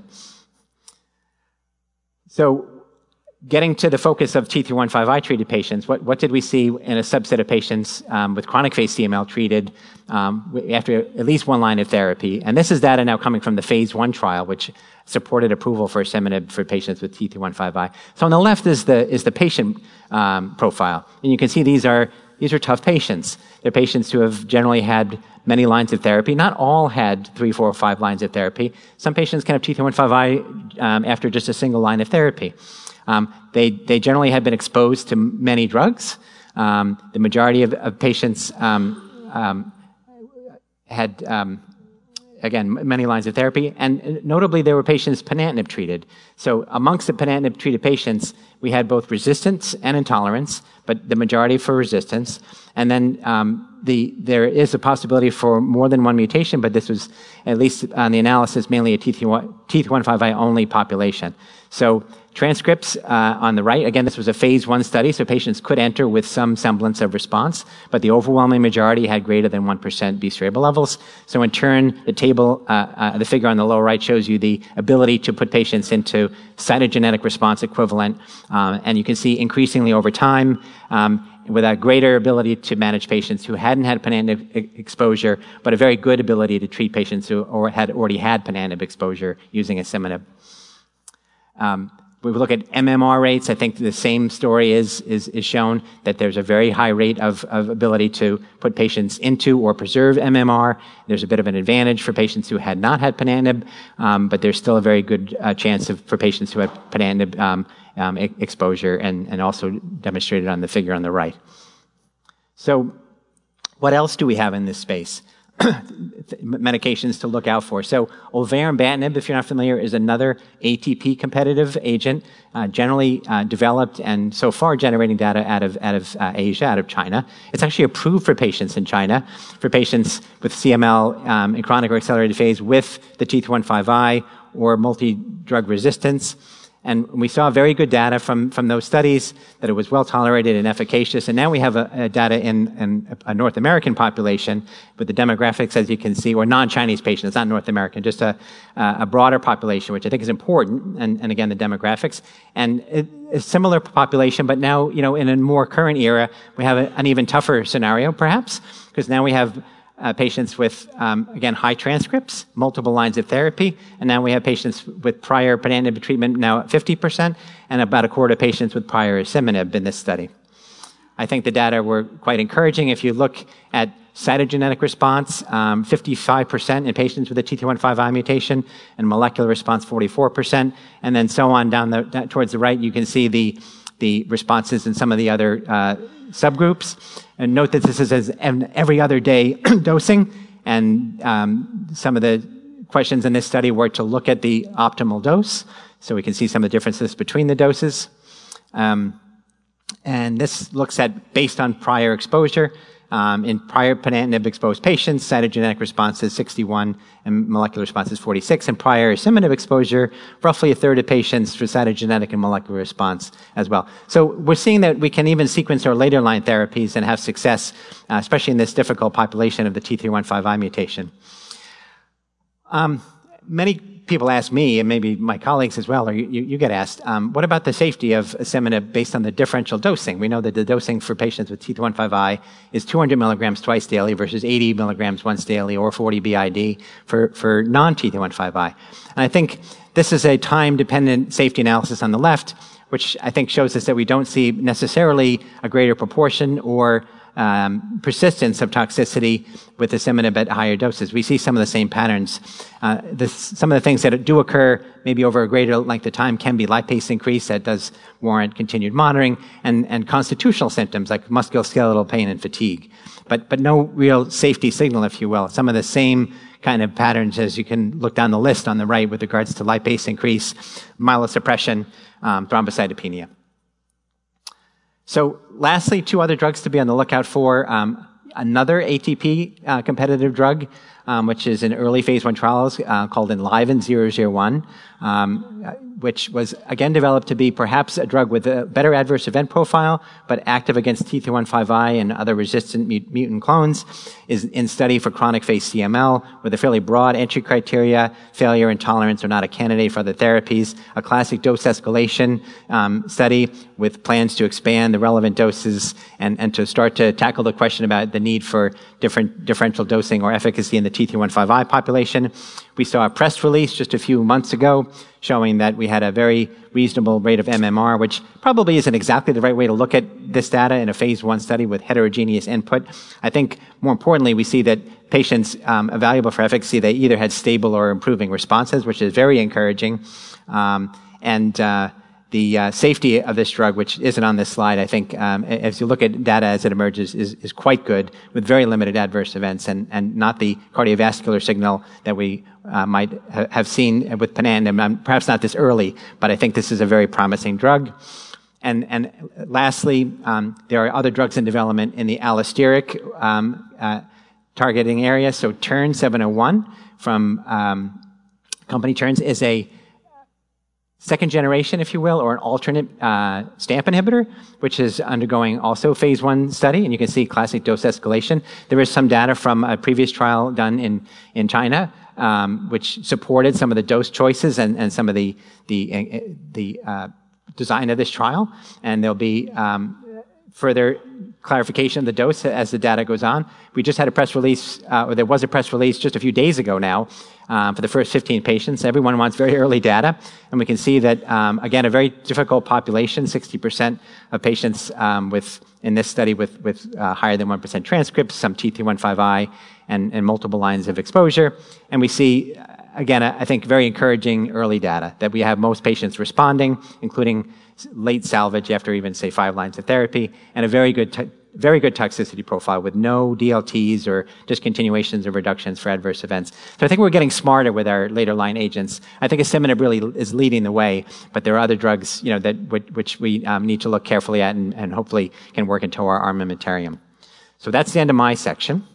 So, getting to the focus of T315I treated patients, what did we see in a subset of patients with chronic phase CML treated after at least one line of therapy? And this is data now coming from the phase 1 trial, which supported approval for asciminib for patients with T315I. So on the left is the patient profile, and you can see these are tough patients. They're patients who have generally had many lines of therapy. Not all had 3, 4, or 5 lines of therapy. Some patients can have T315I after just a single line of therapy. They generally had been exposed to many drugs. The majority of patients had, again, many lines of therapy. And notably, there were patients ponatinib treated. So amongst the ponatinib treated patients, we had both resistance and intolerance, but the majority for resistance. And then there is a possibility for more than one mutation, but this was, at least on the analysis, mainly a T315I only population. So transcripts on the right, again, this was a phase 1 study, so patients could enter with some semblance of response, but the overwhelming majority had greater than 1% BCR-ABL levels. So in turn, the table, the figure on the lower right shows you the ability to put patients into cytogenetic response equivalent, and you can see increasingly over time, with a greater ability to manage patients who hadn't had ponatinib exposure, but a very good ability to treat patients who had already had ponatinib exposure using asciminib. We look at MMR rates. I think the same story is shown, that there's a very high rate of ability to put patients into or preserve MMR. There's a bit of an advantage for patients who had not had ponatinib, but there's still a very good chance for patients who had ponatinib exposure, and also demonstrated on the figure on the right. So what else do we have in this space? Medications to look out for. So olverembatinib, if you're not familiar, is another ATP competitive agent, generally developed and so far generating data out of Asia, out of China. It's actually approved for patients in China, for patients with CML in chronic or accelerated phase with the T315I or multi-drug resistance. And we saw very good data from those studies, that it was well tolerated and efficacious. And now we have a data in a North American population with the demographics, as you can see, or non-Chinese patients, not North American, just a broader population, which I think is important. And again, the demographics. And a similar population, but now, in a more current era, we have an even tougher scenario, perhaps, because now we have patients with, again, high transcripts, multiple lines of therapy, and now we have patients with prior ponatinib treatment, now at 50%, and about a quarter of patients with prior asciminib in this study. I think the data were quite encouraging. If you look at cytogenetic response, 55% in patients with a T315I mutation, and molecular response, 44%, and then so on down towards the right, you can see the responses in some of the other subgroups. And note that this is as every other day dosing, and some of the questions in this study were to look at the optimal dose, so we can see some of the differences between the doses. And this looks at, based on prior exposure, in prior ponatinib-exposed patients, cytogenetic response is 61 and molecular response is 46. And prior asciminib exposure, roughly a third of patients for cytogenetic and molecular response as well. So we're seeing that we can even sequence our later line therapies and have success, especially in this difficult population of the T315I mutation. Many people ask me, and maybe my colleagues as well, or you get asked, what about the safety of asciminib based on the differential dosing? We know that the dosing for patients with T315I is 200 milligrams twice daily versus 80 milligrams once daily or 40 BID for non-T315I. And I think this is a time-dependent safety analysis on the left, which I think shows us that we don't see necessarily a greater proportion or persistence of toxicity with asciminib at higher doses. We see some of the same patterns. Some of the things that do occur maybe over a greater length of time can be lipase increase that does warrant continued monitoring and constitutional symptoms like musculoskeletal pain and fatigue. But no real safety signal, if you will. Some of the same kind of patterns as you can look down the list on the right with regards to lipase increase, myelosuppression, thrombocytopenia. So lastly, 2 other drugs to be on the lookout for. Another ATP competitive drug, which is in early phase 1 trials called Enliven-001, which was again developed to be perhaps a drug with a better adverse event profile, but active against T315I and other resistant mutant clones, is in study for chronic phase CML with a fairly broad entry criteria, failure, intolerance, or not a candidate for other therapies, a classic dose escalation study with plans to expand the relevant doses and to start to tackle the question about the need for differential dosing or efficacy in the T315I population. We saw a press release just a few months ago showing that we had a very reasonable rate of MMR, which probably isn't exactly the right way to look at this data in a phase 1 study with heterogeneous input. I think more importantly, we see that patients evaluable for efficacy, they either had stable or improving responses, which is very encouraging. The safety of this drug, which isn't on this slide, I think, as you look at data as it emerges, is quite good with very limited adverse events and not the cardiovascular signal that we might have seen with ponatinib. Perhaps not this early, but I think this is a very promising drug. And lastly, there are other drugs in development in the allosteric targeting area. So TERN-701 from company Terns is a second generation, if you will, or an alternate STAMP inhibitor, which is undergoing also phase 1 study, and you can see classic dose escalation. There is some data from a previous trial done in China, which supported some of the dose choices and some of the design of this trial, and there'll be further clarification of the dose as the data goes on. We just had a press release, or there was a press release just a few days ago now, for the first 15 patients. Everyone wants very early data, and we can see that, again, a very difficult population, 60% of patients in this study with higher than 1% transcripts, some T315I, and multiple lines of exposure. And we see, again, I think very encouraging early data that we have most patients responding, including late salvage after even, say, 5 lines of therapy, and a very good toxicity profile with no DLTs or discontinuations or reductions for adverse events. So I think we're getting smarter with our later line agents. I think asciminib really is leading the way, but there are other drugs, which we need to look carefully at and hopefully can work into our armamentarium. So that's the end of my section.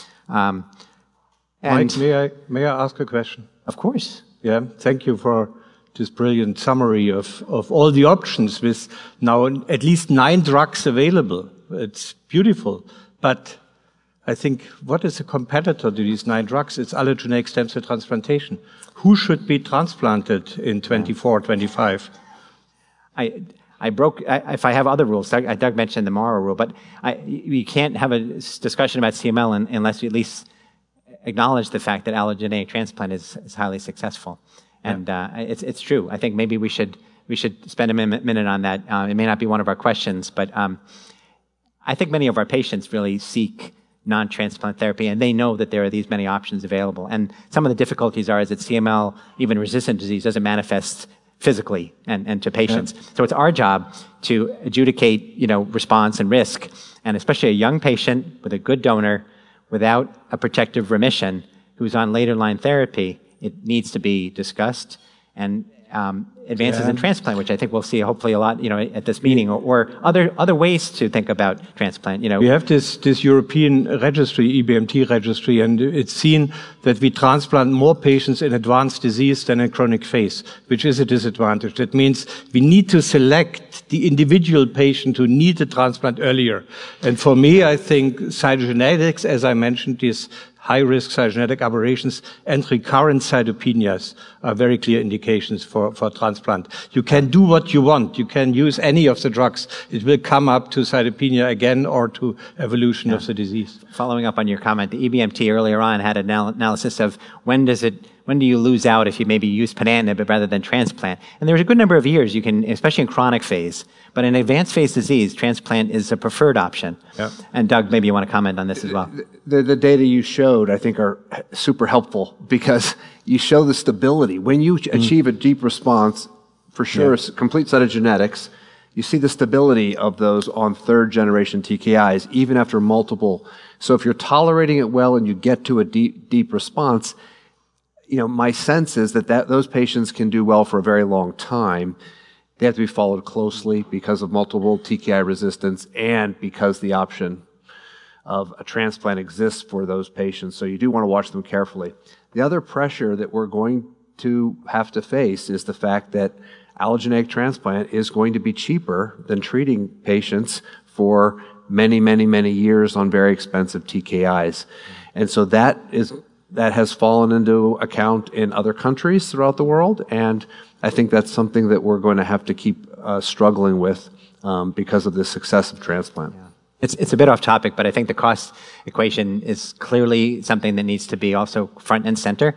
Mike, may I ask a question? Of course. Yeah, thank you for this brilliant summary of all the options with now at least 9 drugs available. It's beautiful. But I think, what is a competitor to these 9 drugs? It's allogeneic stem cell transplantation. Who should be transplanted in 24, 25? If I have other rules, Doug mentioned the Morrow rule, but you can't have a discussion about CML unless you at least acknowledge the fact that allogeneic transplant is highly successful. And it's true. I think maybe we should spend a minute on that. It may not be one of our questions, but I think many of our patients really seek non-transplant therapy, and they know that there are these many options available. And some of the difficulties are is that CML, even resistant disease, doesn't manifest physically and to patients. Yeah. So it's our job to adjudicate, response and risk, and especially a young patient with a good donor without a protective remission who's on later line therapy. It needs to be discussed, and advances in transplant, which I think we'll see hopefully a lot, at this meeting, or other ways to think about transplant. We have this European registry, EBMT registry, and it's seen that we transplant more patients in advanced disease than in chronic phase, which is a disadvantage. That means we need to select the individual patient who need the transplant earlier. And for me, I think cytogenetics, as I mentioned, is high-risk cytogenetic aberrations, and recurrent cytopenias are very clear indications for transplant. You can do what you want. You can use any of the drugs. It will come up to cytopenia again or to evolution of the disease. Following up on your comment, the EBMT earlier on had an analysis of when do you lose out if you maybe use ponatinib rather than transplant? And there's a good number of years you can, especially in chronic phase. But in advanced phase disease, transplant is a preferred option. Yep. And Doug, maybe you want to comment on this as well. The data you showed, I think, are super helpful because you show the stability. When you achieve a deep response, for sure, a complete set of genetics, you see the stability of those on third-generation TKIs, even after multiple. So if you're tolerating it well and you get to a deep response, my sense is that those patients can do well for a very long time. They have to be followed closely because of multiple TKI resistance and because the option of a transplant exists for those patients. So you do want to watch them carefully. The other pressure that we're going to have to face is the fact that allogeneic transplant is going to be cheaper than treating patients for many, many, many years on very expensive TKIs. And so that has fallen into account in other countries throughout the world, and I think that's something that we're going to have to keep struggling with because of the success of transplant. Yeah. It's a bit off topic, but I think the cost equation is clearly something that needs to be also front and center.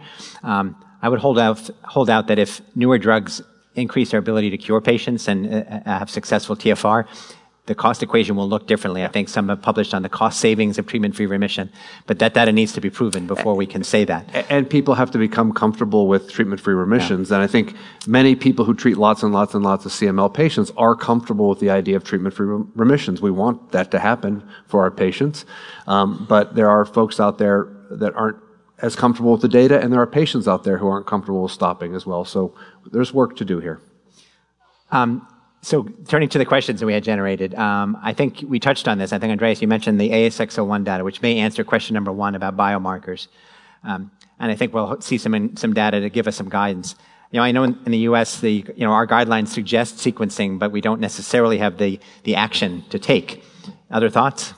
I would hold out that if newer drugs increase our ability to cure patients and have successful TFR, the cost equation will look differently. I think some have published on the cost savings of treatment-free remission, but that data needs to be proven before we can say that. And people have to become comfortable with treatment-free remissions. Yeah. And I think many people who treat lots and lots and lots of CML patients are comfortable with the idea of treatment-free remissions. We want that to happen for our patients. But there are folks out there that aren't as comfortable with the data, and there are patients out there who aren't comfortable with stopping as well. So there's work to do here. So turning to the questions that we had generated, I think we touched on this. I think, Andreas, you mentioned the ASXL1 data, which may answer question number 1 about biomarkers. And I think we'll see some data to give us some guidance. I know in the U.S., our guidelines suggest sequencing, but we don't necessarily have the action to take. Other thoughts?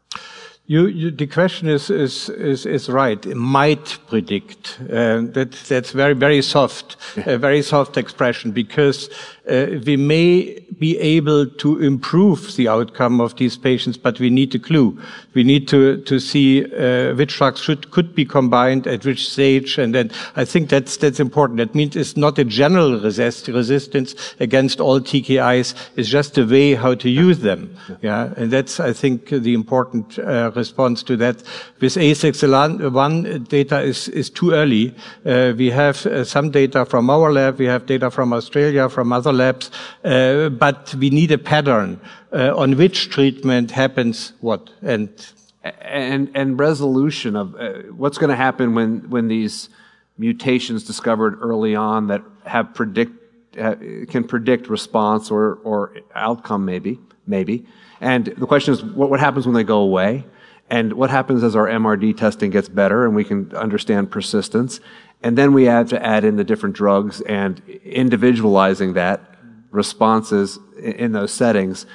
The question is right. It might predict. That's very, very soft, a very soft expression, because we may be able to improve the outcome of these patients, but we need a clue. We need to see which drugs could be combined at which stage, and then I think that's important. That means it's not a general resistance against all TKIs. It's just a way how to use them. Yeah, and that's, I think, the important response to that. With ASXL1 data is too early. We have some data from our lab, we have data from Australia, from other labs, but we need a pattern on which treatment happens what. And resolution of what's going to happen when these mutations discovered early on that can predict response or outcome maybe. And the question is, what happens when they go away? And what happens as our MRD testing gets better and we can understand persistence? And then we have to add in the different drugs and individualizing that responses in those settings.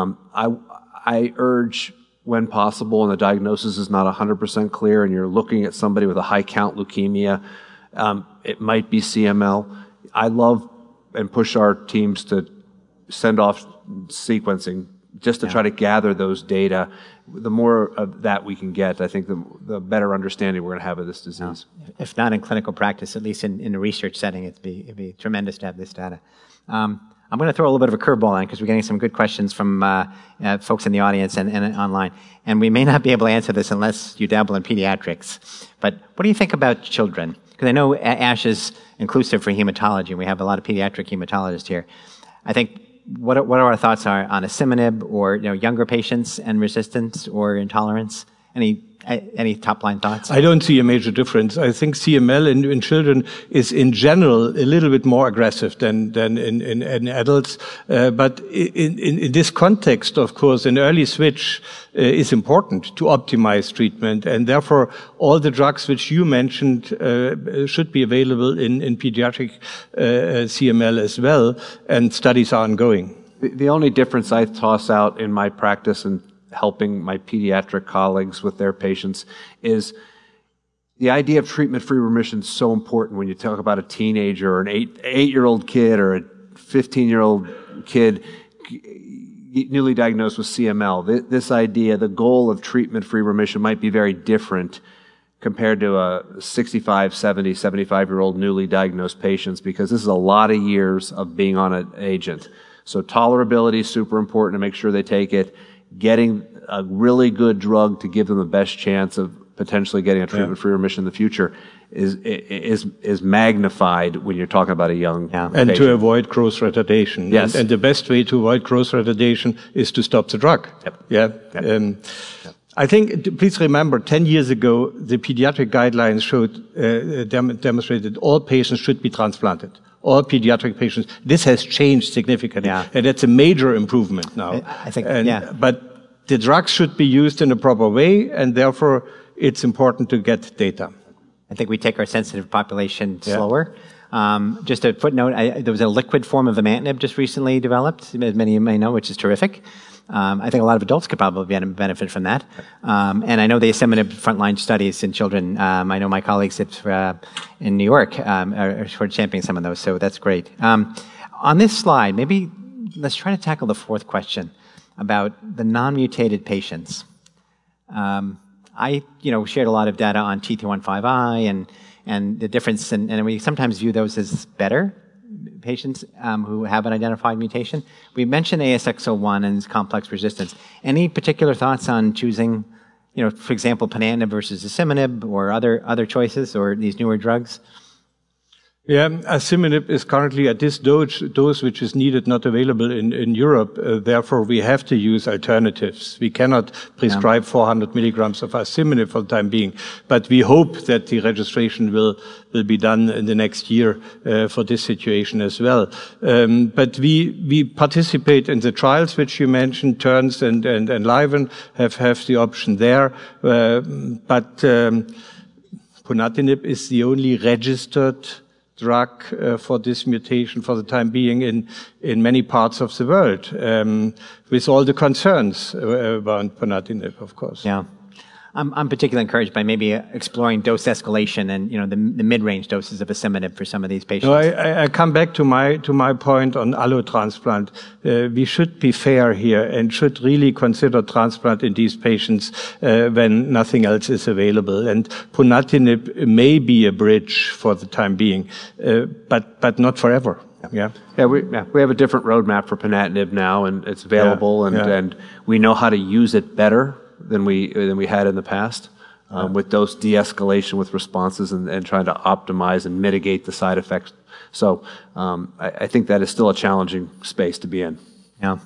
I urge, when possible, and the diagnosis is not 100% clear, and you're looking at somebody with a high count leukemia, it might be CML. I love and push our teams to send off sequencing just to try to gather those data. The more of that we can get, I think the better understanding we're going to have of this disease. If not in clinical practice, at least in a research setting, it'd be tremendous to have this data. I'm going to throw a little bit of a curveball on because we're getting some good questions from folks in the audience and online. And we may not be able to answer this unless you dabble in pediatrics. But what do you think about children? Because I know ASH is inclusive for hematology. We have a lot of pediatric hematologists here. I think what our thoughts are on asciminib or younger patients and resistance or intolerance. Any top-line thoughts? I don't see a major difference. I think CML in children is in general a little bit more aggressive than in adults. But in this context, of course, an early switch is important to optimize treatment. And therefore, all the drugs which you mentioned should be available in pediatric CML as well. And studies are ongoing. The only difference I toss out in my practice and helping my pediatric colleagues with their patients is the idea of treatment-free remission is so important when you talk about a teenager or an eight-year-old kid or a 15-year-old kid newly diagnosed with CML. This idea, the goal of treatment-free remission might be very different compared to a 65, 70, 75-year-old newly diagnosed patients, because this is a lot of years of being on an agent. So tolerability is super important to make sure they take it. Getting a really good drug to give them the best chance of potentially getting a treatment-free remission in the future is magnified when you're talking about a young patient. And to avoid growth retardation. Yes. And the best way to avoid growth retardation is to stop the drug. Yep. Yeah. Yep. I think, please remember, 10 years ago, the pediatric guidelines showed, demonstrated all patients should be transplanted. All pediatric patients. This has changed significantly. Yeah. And that's a major improvement now. I think, But the drugs should be used in a proper way, and therefore it's important to get data. I think we take our sensitive population slower. Just a footnote, there was a liquid form of imatinib just recently developed, as many of you may know, which is terrific. I think a lot of adults could probably benefit from that. And I know the asciminib frontline studies in children. I know my colleagues in New York are sort of championing some of those, so that's great. On this slide, maybe let's try to tackle the fourth question about the non-mutated patients. I shared a lot of data on T315I and the difference, and we sometimes view those as better patients who have an identified mutation. We mentioned ASXL1 and its complex resistance. Any particular thoughts on choosing, for example, ponatinib versus asciminib or other choices or these newer drugs? Yeah, asciminib is currently at this dose which is needed, not available in Europe. Therefore, we have to use alternatives. We cannot prescribe 400 milligrams of asciminib for the time being. But we hope that the registration will be done in the next year for this situation as well. But we participate in the trials which you mentioned, TERNS and Enliven have the option there. But ponatinib is the only registered drug for this mutation for the time being in many parts of the world, with all the concerns about ponatinib, of course. Yeah. I'm particularly encouraged by maybe exploring dose escalation and the mid-range doses of asciminib for some of these patients. No, I come back to my point on allotransplant. We should be fair here and should really consider transplant in these patients when nothing else is available. And ponatinib may be a bridge for the time being, but not forever. Yeah. We have a different roadmap for ponatinib now, and it's available, and we know how to use it better than we had in the past, with dose de-escalation with responses and trying to optimize and mitigate the side effects. So I think that is still a challenging space to be in. Yeah.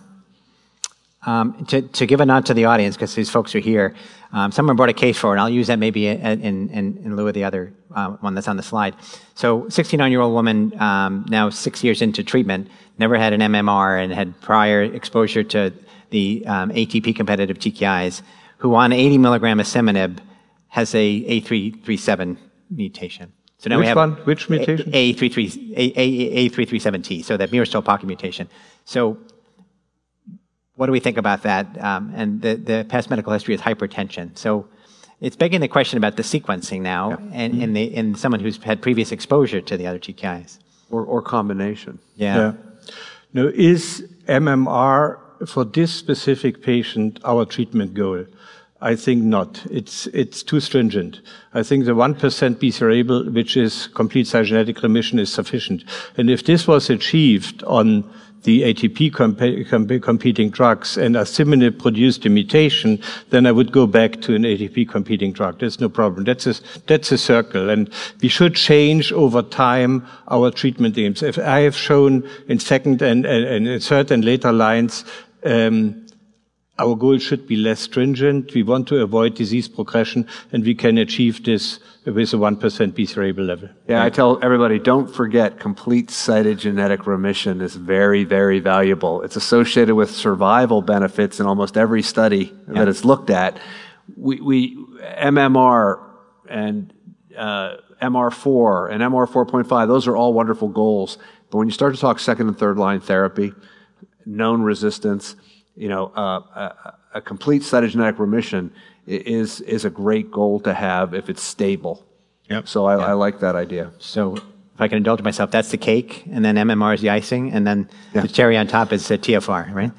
To give a nod to the audience, because these folks are here, someone brought a case forward. I'll use that maybe in lieu of the other one that's on the slide. So 69-year-old woman, now 6 years into treatment, never had an MMR and had prior exposure to the ATP competitive TKIs, who on 80 milligram asciminib has a A337 mutation. So now Which mutation? A337T, so that myristoyl pocket mutation. So what do we think about that? And the past medical history is hypertension. So it's begging the question about the sequencing now in someone who's had previous exposure to the other TKIs. Or combination. Yeah. Now, is MMR for this specific patient our treatment goal? I think not. It's too stringent. I think the 1% BCR-ABL, which is complete cytogenetic remission, is sufficient. And if this was achieved on the ATP competing drugs and asciminib produced a mutation, then I would go back to an ATP competing drug. There's no problem. That's a circle. And we should change over time our treatment aims. If I have shown in second and third and later lines, our goal should be less stringent. We want to avoid disease progression, and we can achieve this with a 1% BCR-ABL level. Yeah, I tell everybody, don't forget complete cytogenetic remission is very, very valuable. It's associated with survival benefits in almost every study that it's looked at. We MMR and MR4 and MR4.5, those are all wonderful goals. But when you start to talk second and third line therapy, known resistance, a complete cytogenetic remission is a great goal to have if it's stable. Yep. So I like that idea. So if I can indulge myself, that's the cake, and then MMR is the icing, and then the cherry on top is TFR, right?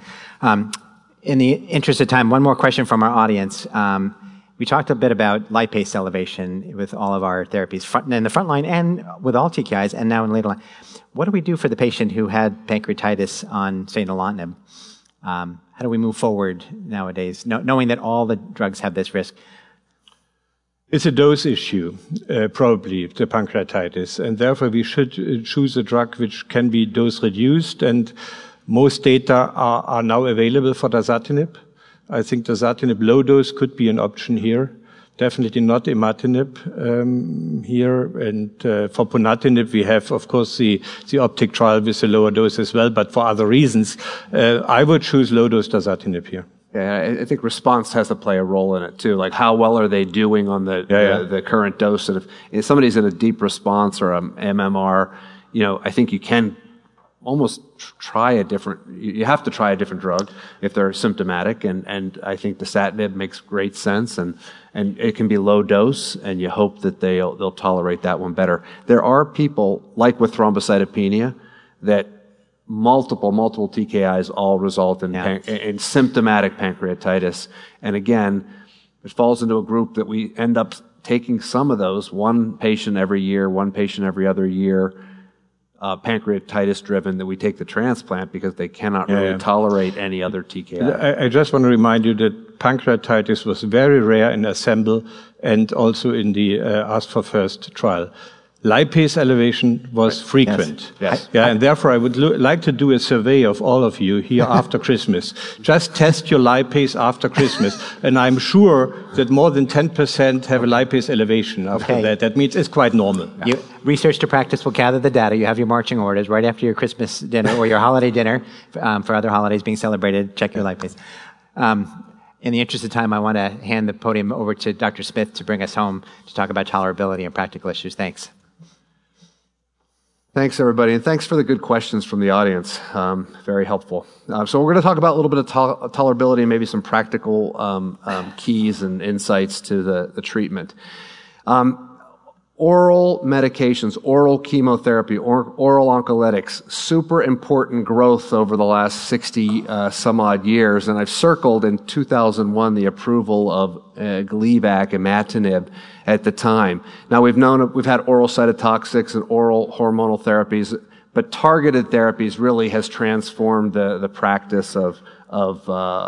In the interest of time, one more question from our audience. We talked a bit about lipase elevation with all of our therapies, in the front line and with all TKIs, and now in later line. What do we do for the patient who had pancreatitis on, say, nilotinib? How do we move forward nowadays, knowing that all the drugs have this risk? It's a dose issue, probably, the pancreatitis, and therefore we should choose a drug which can be dose reduced, and most data are now available for dasatinib. I think dasatinib low dose could be an option here. Definitely not imatinib here. And for ponatinib, we have, of course, the OPTIC trial with a lower dose as well, but for other reasons, I would choose low dose dasatinib here. Yeah, I think response has to play a role in it too. Like, how well are they doing on the current dose? And if somebody's in a deep response or a MMR, I think you can almost try you have to try a different drug if they're symptomatic. And I think dasatinib makes great sense, and it can be low dose, and you hope that they'll tolerate that one better. There are people, like with thrombocytopenia, that multiple TKIs all result in symptomatic pancreatitis. And again, it falls into a group that we end up taking some of those, one patient every year, one patient every other year, pancreatitis driven, that we take the transplant because they cannot really tolerate any other TKI. I just want to remind you that pancreatitis was very rare in ASCEMBL and also in the Ask for First trial. Lipase elevation was frequent. Yes. Yeah, and therefore I would like to do a survey of all of you here after Christmas. Just test your lipase after Christmas, and I'm sure that more than 10% have a lipase elevation after that. That means it's quite normal. Research to practice will gather the data. You have your marching orders right after your Christmas dinner or your holiday dinner for other holidays being celebrated. Check your lipase. In the interest of time, I want to hand the podium over to Dr. Smith to bring us home to talk about tolerability and practical issues. Thanks. Thanks, everybody, and thanks for the good questions from the audience. Very helpful. So we're going to talk about a little bit of tolerability and maybe some practical keys and insights to the treatment. Oral medications, oral chemotherapy, oral oncolytics, super important growth over the last 60 some odd years. And I've circled in 2001 the approval of Gleevec, imatinib at the time. Now we've had oral cytotoxics and oral hormonal therapies, but targeted therapies really has transformed the practice of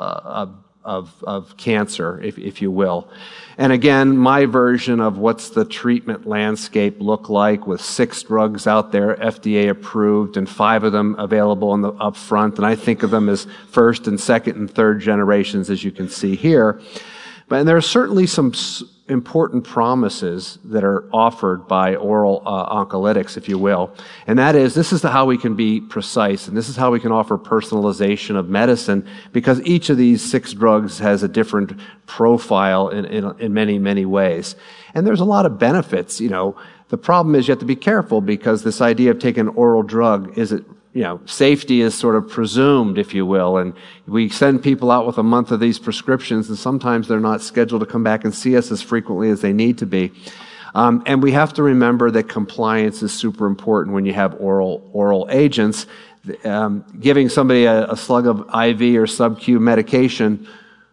cancer, if you will. And again, my version of what's the treatment landscape look like, with 6 drugs out there, FDA approved, and 5 of them available in the upfront. And I think of them as first and second and third generations, as you can see here. And there are certainly some important promises that are offered by oral oncolytics, if you will. And that is, this is how we can be precise, and this is how we can offer personalization of medicine, because each of these 6 drugs has a different profile in many, many ways. And there's a lot of benefits. The problem is you have to be careful, because this idea of taking an oral drug safety is sort of presumed, if you will, and we send people out with a month of these prescriptions, and sometimes they're not scheduled to come back and see us as frequently as they need to be. And we have to remember that compliance is super important when you have oral agents. Giving somebody a slug of IV or sub-Q medication,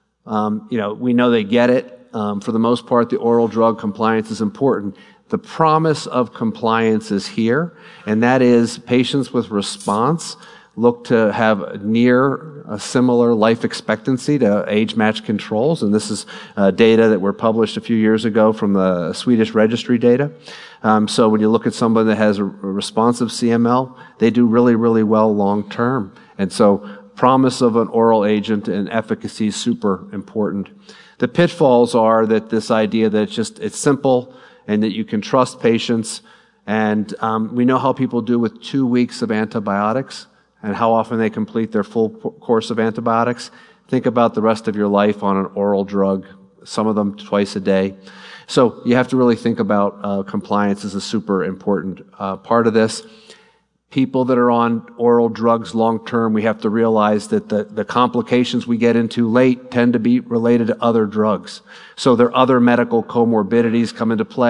we know they get it. For the most part, the oral drug compliance is important. The promise of compliance is here, and that is patients with response look to have near a similar life expectancy to age-matched controls, and this is data that were published a few years ago from the Swedish registry data. So when you look at someone that has a responsive CML, they do really, really well long-term. And so promise of an oral agent and efficacy is super important. The pitfalls are that this idea that it's simple, and that you can trust patients. And we know how people do with 2 weeks of antibiotics and how often they complete their full course of antibiotics. Think about the rest of your life on an oral drug, some of them twice a day. So you have to really think about compliance as a super important part of this. People that are on oral drugs long-term, we have to realize that the complications we get into late tend to be related to other drugs. So there are other medical comorbidities come into play,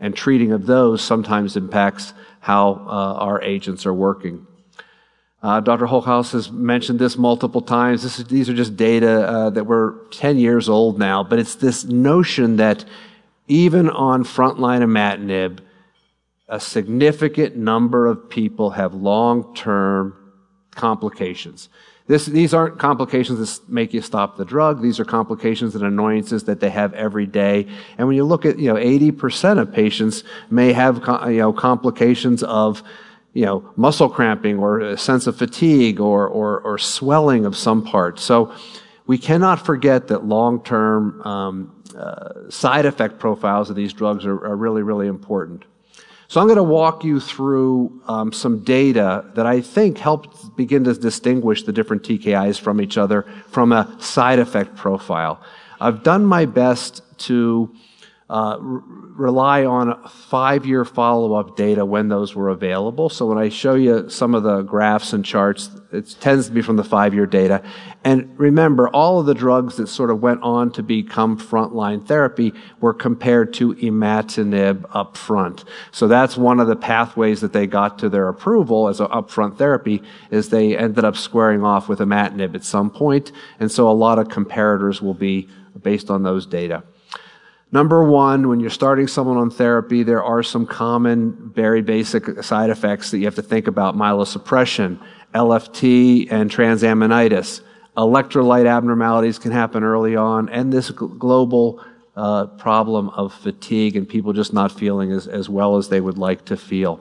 and treating of those sometimes impacts how our agents are working. Dr. Holkhaus has mentioned this multiple times. These are just data that were 10 years old now, but it's this notion that even on frontline imatinib, a significant number of people have long-term complications. These aren't complications that make you stop the drug. These are complications and annoyances that they have every day. And when you look at, 80% of patients may have, complications of, muscle cramping or a sense of fatigue or swelling of some part. So we cannot forget that long-term side effect profiles of these drugs are really, really important. So I'm going to walk you through some data that I think helps begin to distinguish the different TKIs from each other from a side effect profile. I've done my best to rely on 5-year follow-up data when those were available. So when I show you some of the graphs and charts, it tends to be from the 5-year data. And remember, all of the drugs that sort of went on to become frontline therapy were compared to imatinib up front. So that's one of the pathways that they got to their approval as an upfront therapy, is they ended up squaring off with imatinib at some point. And so a lot of comparators will be based on those data. Number one, when you're starting someone on therapy, there are some common, very basic side effects that you have to think about: myelosuppression, LFT, and transaminitis. Electrolyte abnormalities can happen early on, and this global problem of fatigue and people just not feeling as well as they would like to feel.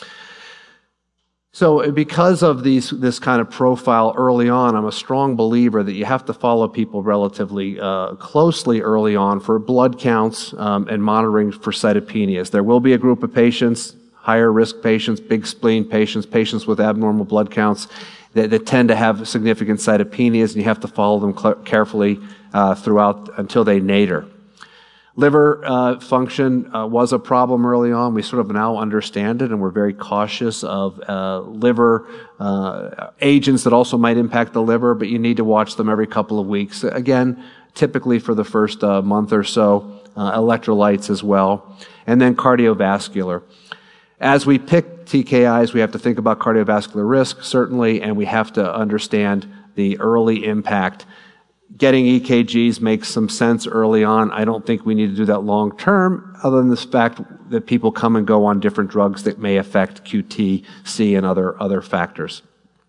So because of this kind of profile early on, I'm a strong believer that you have to follow people relatively closely early on for blood counts and monitoring for cytopenias. There will be a group of patients, higher risk patients, big spleen patients, patients with abnormal blood counts that tend to have significant cytopenias, and you have to follow them carefully throughout until they nadir. Liver function was a problem early on. We sort of now understand it, and we're very cautious of liver agents that also might impact the liver, but you need to watch them every couple of weeks. Again, typically for the first month or so, electrolytes as well, and then cardiovascular. As we pick TKIs, we have to think about cardiovascular risk, certainly, and we have to understand the early impact. Getting EKGs makes some sense early on. I don't think we need to do that long term, other than the fact that people come and go on different drugs that may affect QTc and other factors.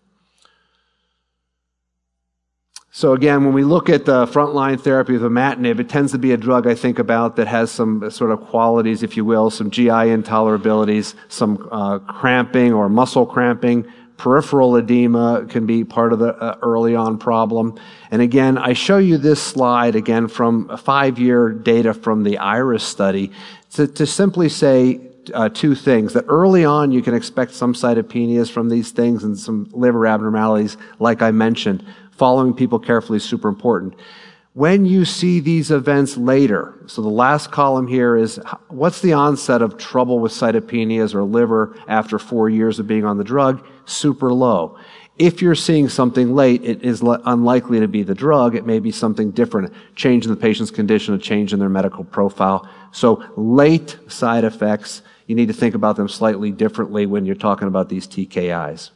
So again, when we look at the frontline therapy of imatinib, it tends to be a drug I think about that has some sort of qualities, if you will, some GI intolerabilities, some cramping or muscle cramping. Peripheral edema can be part of the early on problem. And again, I show you this slide again from 5-year data from the IRIS study to simply say two things: that early on you can expect some cytopenias from these things and some liver abnormalities, like I mentioned. Following people carefully is super important. When you see these events later, so the last column here is what's the onset of trouble with cytopenias or liver after 4 years of being on the drug? Super low. If you're seeing something late, it is unlikely to be the drug. It may be something different, a change in the patient's condition, a change in their medical profile. So late side effects, you need to think about them slightly differently when you're talking about these TKIs.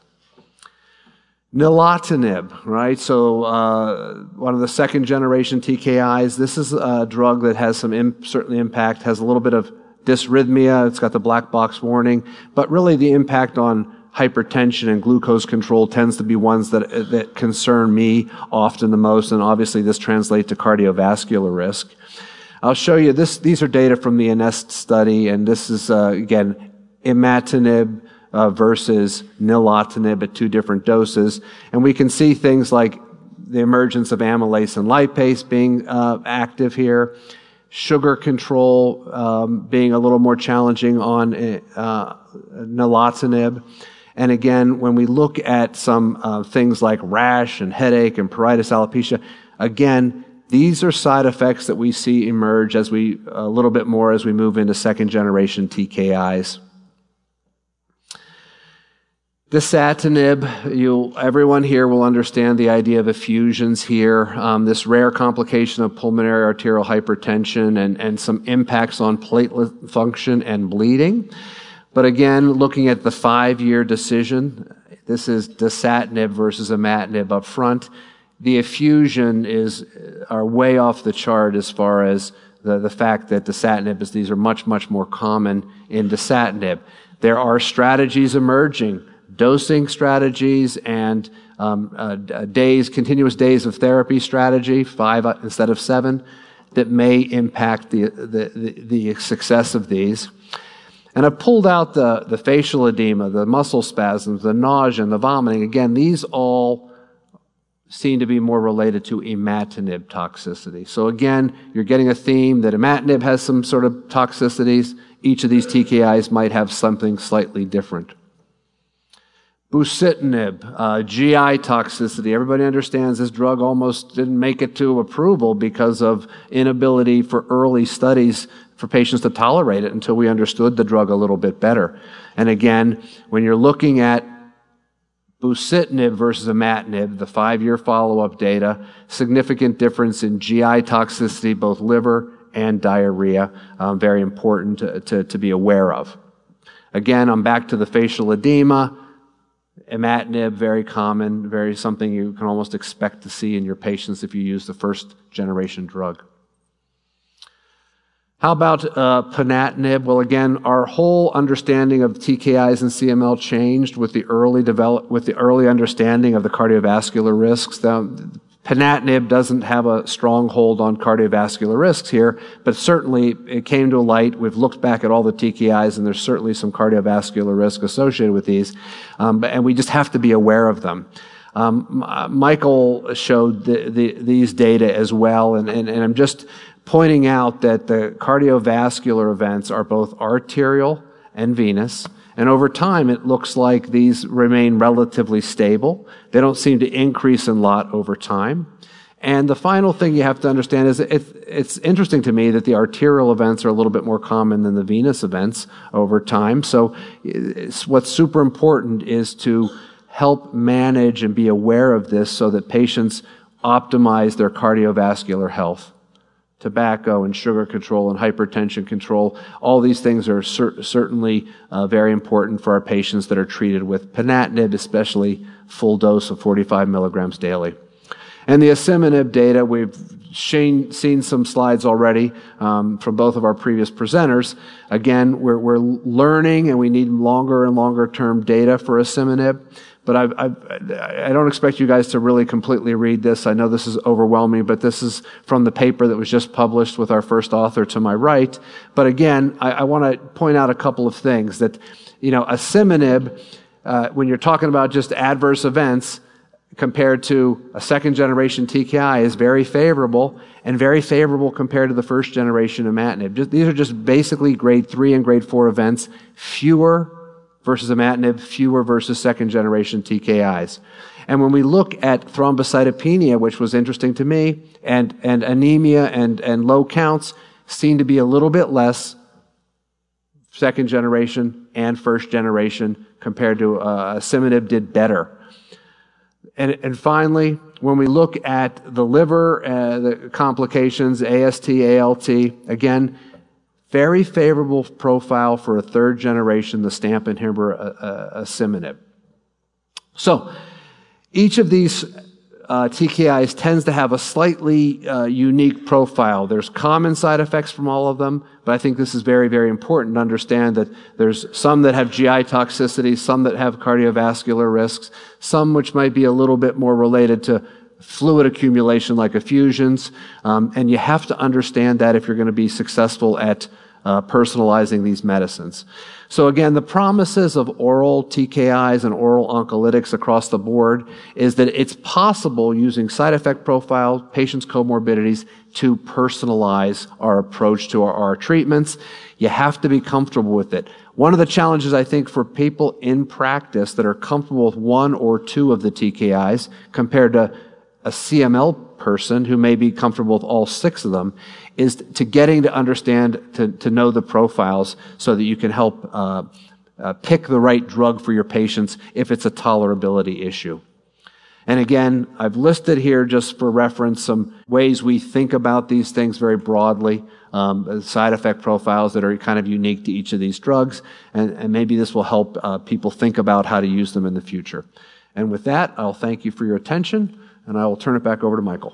Nilotinib, right? So one of the second generation TKIs. This is a drug that has some certainly impact, has a little bit of dysrhythmia. It's got the black box warning, but really the impact on hypertension and glucose control tends to be ones that concern me often the most, and obviously this translates to cardiovascular risk. I'll show you this. These are data from the INEST study, and this is again imatinib versus nilotinib at 2 different doses. And we can see things like the emergence of amylase and lipase being active here, sugar control being a little more challenging on nilotinib. And again, when we look at some things like rash and headache and pruritus, alopecia, again, these are side effects that we see emerge as a little bit more as we move into second generation TKIs. Dasatinib, everyone here will understand the idea of effusions here, this rare complication of pulmonary arterial hypertension and some impacts on platelet function and bleeding. But again, looking at the 5-year decision, this is dasatinib versus imatinib up front. The effusion are way off the chart as far as the fact that dasatinib these are much, much more common in dasatinib. There are strategies emerging, dosing strategies and continuous days of therapy strategy, 5 instead of 7, that may impact the success of these. And I've pulled out the facial edema, the muscle spasms, the nausea, and the vomiting. Again, these all seem to be more related to imatinib toxicity. So again, you're getting a theme that imatinib has some sort of toxicities. Each of these TKIs might have something slightly different. Bosutinib, GI toxicity. Everybody understands this drug almost didn't make it to approval because of inability for early studies for patients to tolerate it until we understood the drug a little bit better. And again, when you're looking at bosutinib versus imatinib, the 5-year follow-up data, significant difference in GI toxicity, both liver and diarrhea, very important to be aware of. Again, I'm back to the facial edema. Imatinib, very common, something you can almost expect to see in your patients if you use the first-generation drug. How about ponatinib? Well, again, our whole understanding of TKIs and CML changed with the early understanding of the cardiovascular risks. Ponatinib doesn't have a strong hold on cardiovascular risks here, but certainly it came to light. We've looked back at all the TKIs, and there's certainly some cardiovascular risk associated with these, and we just have to be aware of them. Michael showed these data as well, and I'm just pointing out that the cardiovascular events are both arterial and venous. And over time, it looks like these remain relatively stable. They don't seem to increase in lot over time. And the final thing you have to understand is it's interesting to me that the arterial events are a little bit more common than the venous events over time. So what's super important is to help manage and be aware of this so that patients optimize their cardiovascular health. Tobacco and sugar control and hypertension control, all these things are certainly very important for our patients that are treated with ponatinib, especially full dose of 45 milligrams daily. And the asciminib data, we've seen some slides already from both of our previous presenters. Again, we're learning and we need longer and longer term data for asciminib. But I don't expect you guys to really completely read this. I know this is overwhelming, but this is from the paper that was just published with our first author to my right. But again, I want to point out a couple of things that, asciminib, when you're talking about just adverse events compared to a second-generation TKI is very favorable, and very favorable compared to the first-generation imatinib. These are just basically grade 3 and grade 4 events, fewer versus imatinib, fewer versus second-generation TKIs. And when we look at thrombocytopenia, which was interesting to me, and anemia and low counts seem to be a little bit less second-generation and first-generation compared to asciminib did better. And finally, when we look at the liver, the complications, AST, ALT, again, very favorable profile for a third generation, the STAMP inhibitor, asciminib. So each of these TKIs tends to have a slightly unique profile. There's common side effects from all of them, but I think this is very, very important to understand that there's some that have GI toxicity, some that have cardiovascular risks, some which might be a little bit more related to fluid accumulation like effusions, and you have to understand that if you're going to be successful at personalizing these medicines. So again, the promises of oral TKIs and oral oncolytics across the board is that it's possible using side effect profile, patients' comorbidities, to personalize our approach to our treatments. You have to be comfortable with it. One of the challenges, I think, for people in practice that are comfortable with one or two of the TKIs compared to a CML person who may be comfortable with all 6 of them is to getting to understand, to know the profiles so that you can help pick the right drug for your patients if it's a tolerability issue. And again, I've listed here just for reference some ways we think about these things very broadly, side effect profiles that are kind of unique to each of these drugs, and maybe this will help people think about how to use them in the future. And with that, I'll thank you for your attention, and I will turn it back over to Michael.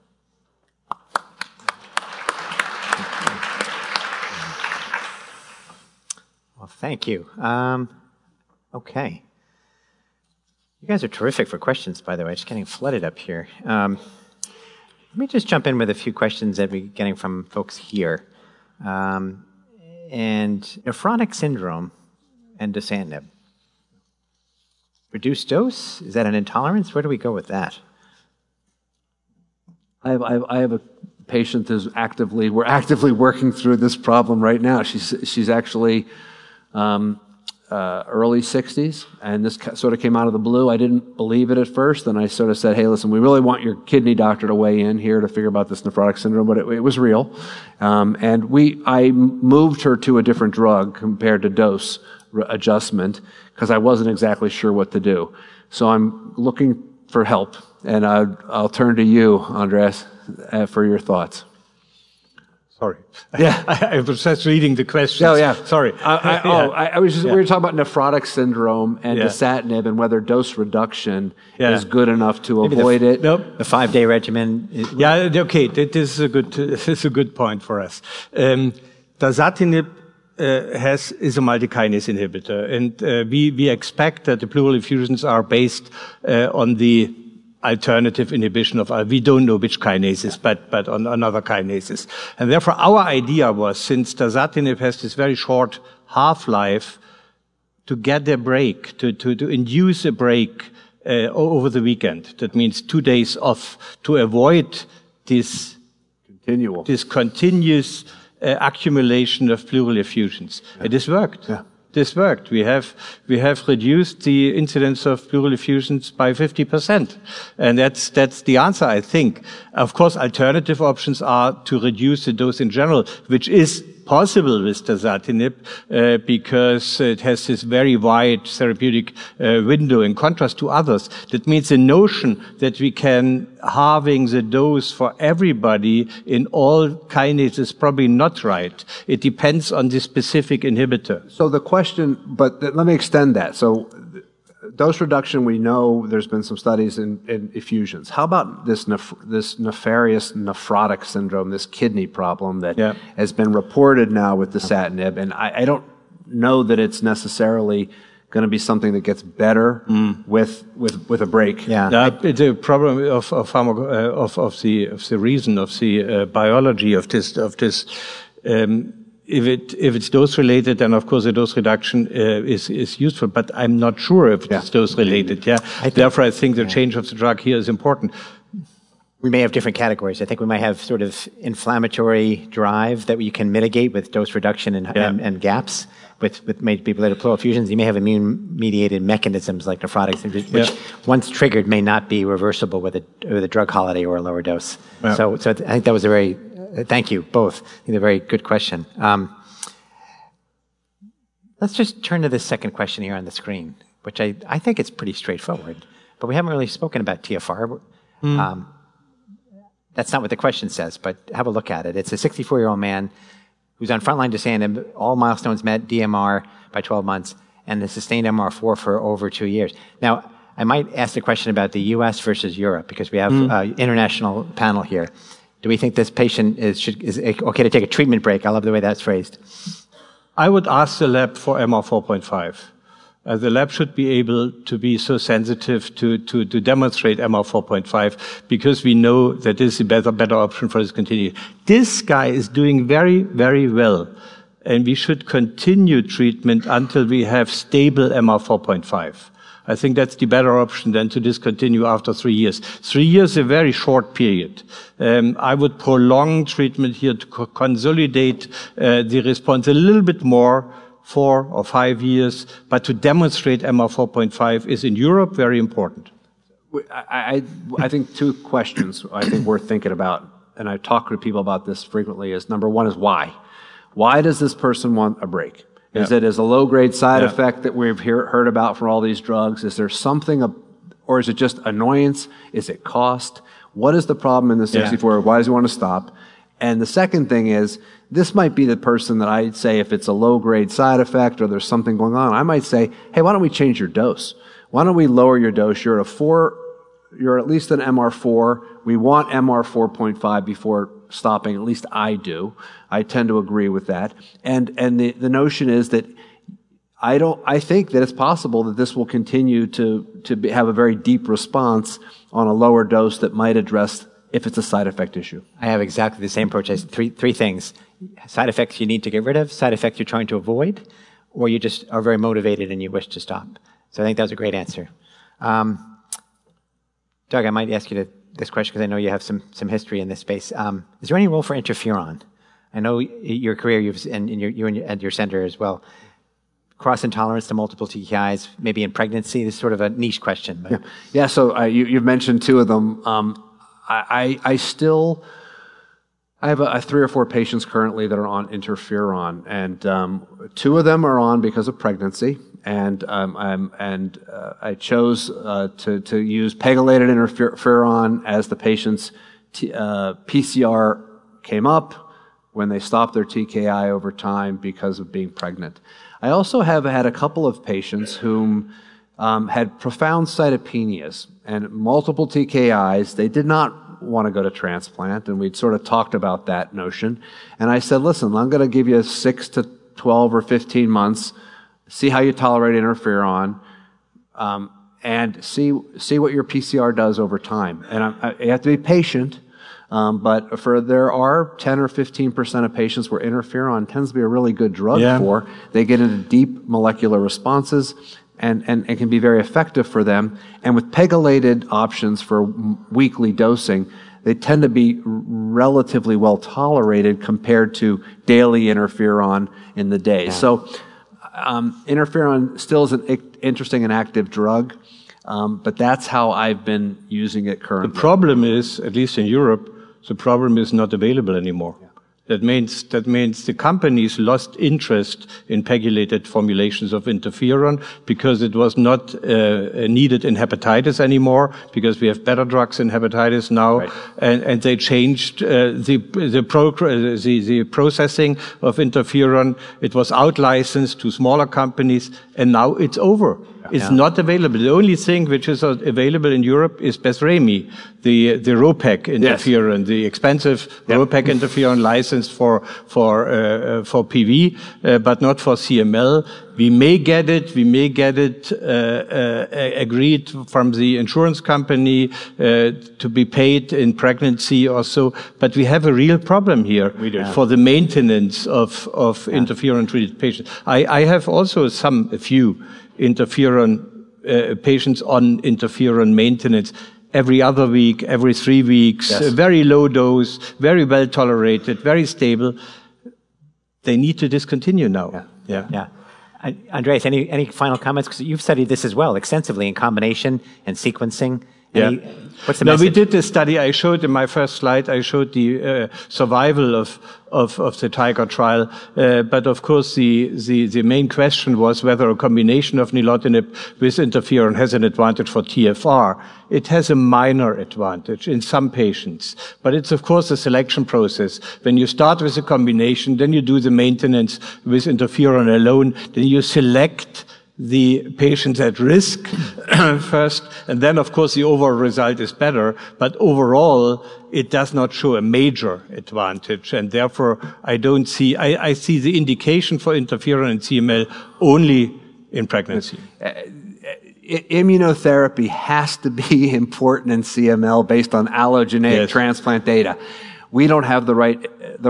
Well, thank you. Okay. You guys are terrific for questions, by the way. Just getting flooded up here. Let me just jump in with a few questions that we're getting from folks here. And nephrotic syndrome and dasatinib. Reduced dose? Is that an intolerance? Where do we go with that? I have a patient who's we're actively working through this problem right now. She's actually early 60s, and this sort of came out of the blue. I didn't believe it at first, and I sort of said, hey, listen, we really want your kidney doctor to weigh in here to figure about this nephrotic syndrome, but it was real. And I moved her to a different drug compared to dose adjustment because I wasn't exactly sure what to do. So I'm looking for help, and I'll turn to you, Andreas, for your thoughts. Sorry. Yeah. I was just reading the questions. Oh, yeah. Sorry. I was just, we were talking about nephrotic syndrome and dasatinib and whether dose reduction is good enough to avoid it. Nope. The 5-day regimen. Okay. This is a good point for us. Dasatinib is a multi-kinase inhibitor, and we expect that the pleural effusions are based on the alternative inhibition of, we don't know which kinases, but on other kinases. And therefore our idea was, since dasatinib has this very short half-life, to get a break, to induce a break over the weekend. That means 2 days off, to avoid this continuous accumulation of pleural effusions. It has worked. Yeah. This worked. We have reduced the incidence of pleural effusions by 50%. And that's the answer, I think. Of course, alternative options are to reduce the dose in general, which is possible with dasatinib, because it has this very wide therapeutic window in contrast to others. That means the notion that we can halving the dose for everybody in all kinases is probably not right. It depends on the specific inhibitor. So the question, but let me extend that. So dose reduction, we know there's been some studies in effusions. How about this nefarious nephrotic syndrome, this kidney problem that has been reported now with dasatinib? And I don't know that it's necessarily going to be something that gets better with a break. Yeah, it's a problem of the reason of the biology of this. If it's dose related, then of course a dose reduction is useful. But I'm not sure if it's dose related. Therefore, I think the change of the drug here is important. We may have different categories. I think we might have sort of inflammatory drive that you can mitigate with dose reduction and gaps. With maybe related pleural effusions, you may have immune-mediated mechanisms like nephrotic, which once triggered may not be reversible with a drug holiday or a lower dose. Yeah. So I think that was a very thank you both. I think a very good question. Let's just turn to the second question here on the screen, which I think it's pretty straightforward, but we haven't really spoken about TFR. That's not what the question says, but have a look at it. It's a 64-year-old man who's on frontline dasatinib, all milestones met, DMR by 12 months, and the sustained MR4 for over 2 years. Now, I might ask the question about the U.S. versus Europe, because we have an international panel here. Do we think this patient is okay to take a treatment break? I love the way that's phrased. I would ask the lab for MR4.5. The lab should be able to be so sensitive to demonstrate MR4.5, because we know that this is a better option for discontinuation. This guy is doing very, very well, and we should continue treatment until we have stable MR4.5. I think that's the better option than to discontinue after 3 years. 3 years is a very short period. I would prolong treatment here to consolidate the response a little bit more, 4 or 5 years, but to demonstrate MR4.5 is in Europe very important. I think 2 questions I think worth thinking about, and I talk to people about this frequently, is number 1 is why? Why does this person want a break? Is it as a low-grade side effect that we've heard about for all these drugs? Is there something, or is it just annoyance? Is it cost? What is the problem in the 64? Why does he want to stop? And the second thing is, this might be the person that I'd say if it's a low-grade side effect or there's something going on, I might say, hey, why don't we change your dose? Why don't we lower your dose? You're at a 4, you're at least an MR4. We want MR 4.5 before stopping. At least I do. I tend to agree with that. And the notion is that I think that it's possible that this will continue to have a very deep response on a lower dose that might address if it's a side effect issue. I have exactly the same approach. Three things. Side effects you need to get rid of, side effects you're trying to avoid, or you just are very motivated and you wish to stop. So I think that was a great answer. Doug, I might ask you this question because I know you have some history in this space. Is there any role for interferon? I know your career, you at your center as well. Cross intolerance to multiple TKIs, maybe in pregnancy. This is sort of a niche question. But. Yeah. So you've mentioned two of them. I have 3 or 4 patients currently that are on interferon, and 2 of them are on because of pregnancy, and I chose to use pegylated interferon as the patient's PCR came up when they stopped their TKI over time because of being pregnant. I also have had a couple of patients whom had profound cytopenias and multiple TKIs. They did not want to go to transplant, and we'd sort of talked about that notion. And I said, listen, I'm going to give you 6 to 12 or 15 months, see how you tolerate interferon, and see what your PCR does over time. And you have to be patient, but there are 10 or 15% of patients where interferon tends to be a really good drug for. They get into deep molecular responses, and it can be very effective for them. And with pegylated options for weekly dosing, they tend to be relatively well tolerated compared to daily interferon in the day. So interferon still is an interesting and active drug, but that's how I've been using it currently. The problem is, at least in Europe, the problem is not available anymore. That means the companies lost interest in pegylated formulations of interferon because it was not needed in hepatitis anymore, because we have better drugs in hepatitis now, and they changed the processing of interferon. It was out-licensed to smaller companies, and now it's over. It's not available. The only thing which is available in Europe is Besremi, the Ropec interferon, the expensive Ropec interferon licensed for PV, but not for CML. We may get it agreed from the insurance company to be paid in pregnancy or so, but we have a real problem here for the maintenance of interferon-treated patients. I have also a few interferon patients on interferon maintenance every other week, every 3 weeks, very low dose, very well tolerated, very stable. They need to discontinue now. Andreas, any final comments? Because you've studied this as well extensively in combination and sequencing. What's the message? We did this study. I showed in my first slide, I showed the survival of the TIGER trial. But of course, the main question was whether a combination of nilotinib with interferon has an advantage for TFR. It has a minor advantage in some patients. But it's, of course, a selection process. When you start with a combination, then you do the maintenance with interferon alone, then you select the patients at risk first, and then, of course, the overall result is better. But overall, it does not show a major advantage, and therefore, I see the indication for interferon in CML only in pregnancy. Immunotherapy has to be important in CML based on allogeneic transplant data. We don't have the right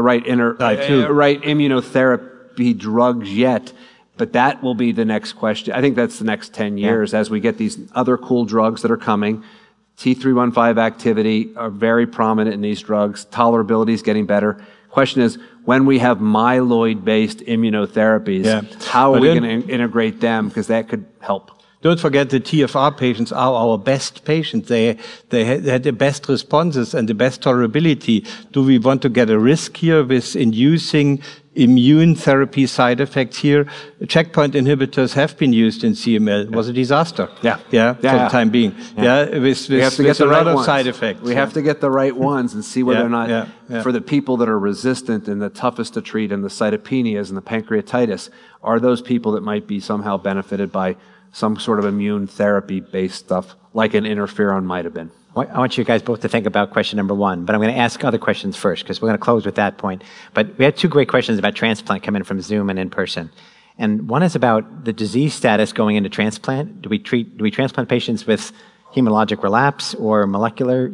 immunotherapy drugs yet. But that will be the next question. I think that's the next 10 years as we get these other cool drugs that are coming. T315 activity are very prominent in these drugs. Tolerability is getting better. Question is, when we have myeloid-based immunotherapies, how are we going to integrate them? Because that could help. Don't forget the TFR patients are our best patients. They had the best responses and the best tolerability. Do we want to get a risk here with inducing immune therapy side effects here. Checkpoint inhibitors have been used in CML. It was a disaster. Yeah. For the time being. With a lot of side effects. We have to get the right ones and see whether or not, for the people that are resistant and the toughest to treat and the cytopenias and the pancreatitis, are those people that might be somehow benefited by some sort of immune therapy-based stuff, like an interferon might have been. I want you guys both to think about question number one, but I'm going to ask other questions first because we're going to close with that point. But we had two great questions about transplant come in from Zoom and in person. And one is about the disease status going into transplant. Do we transplant patients with hematologic relapse or molecular,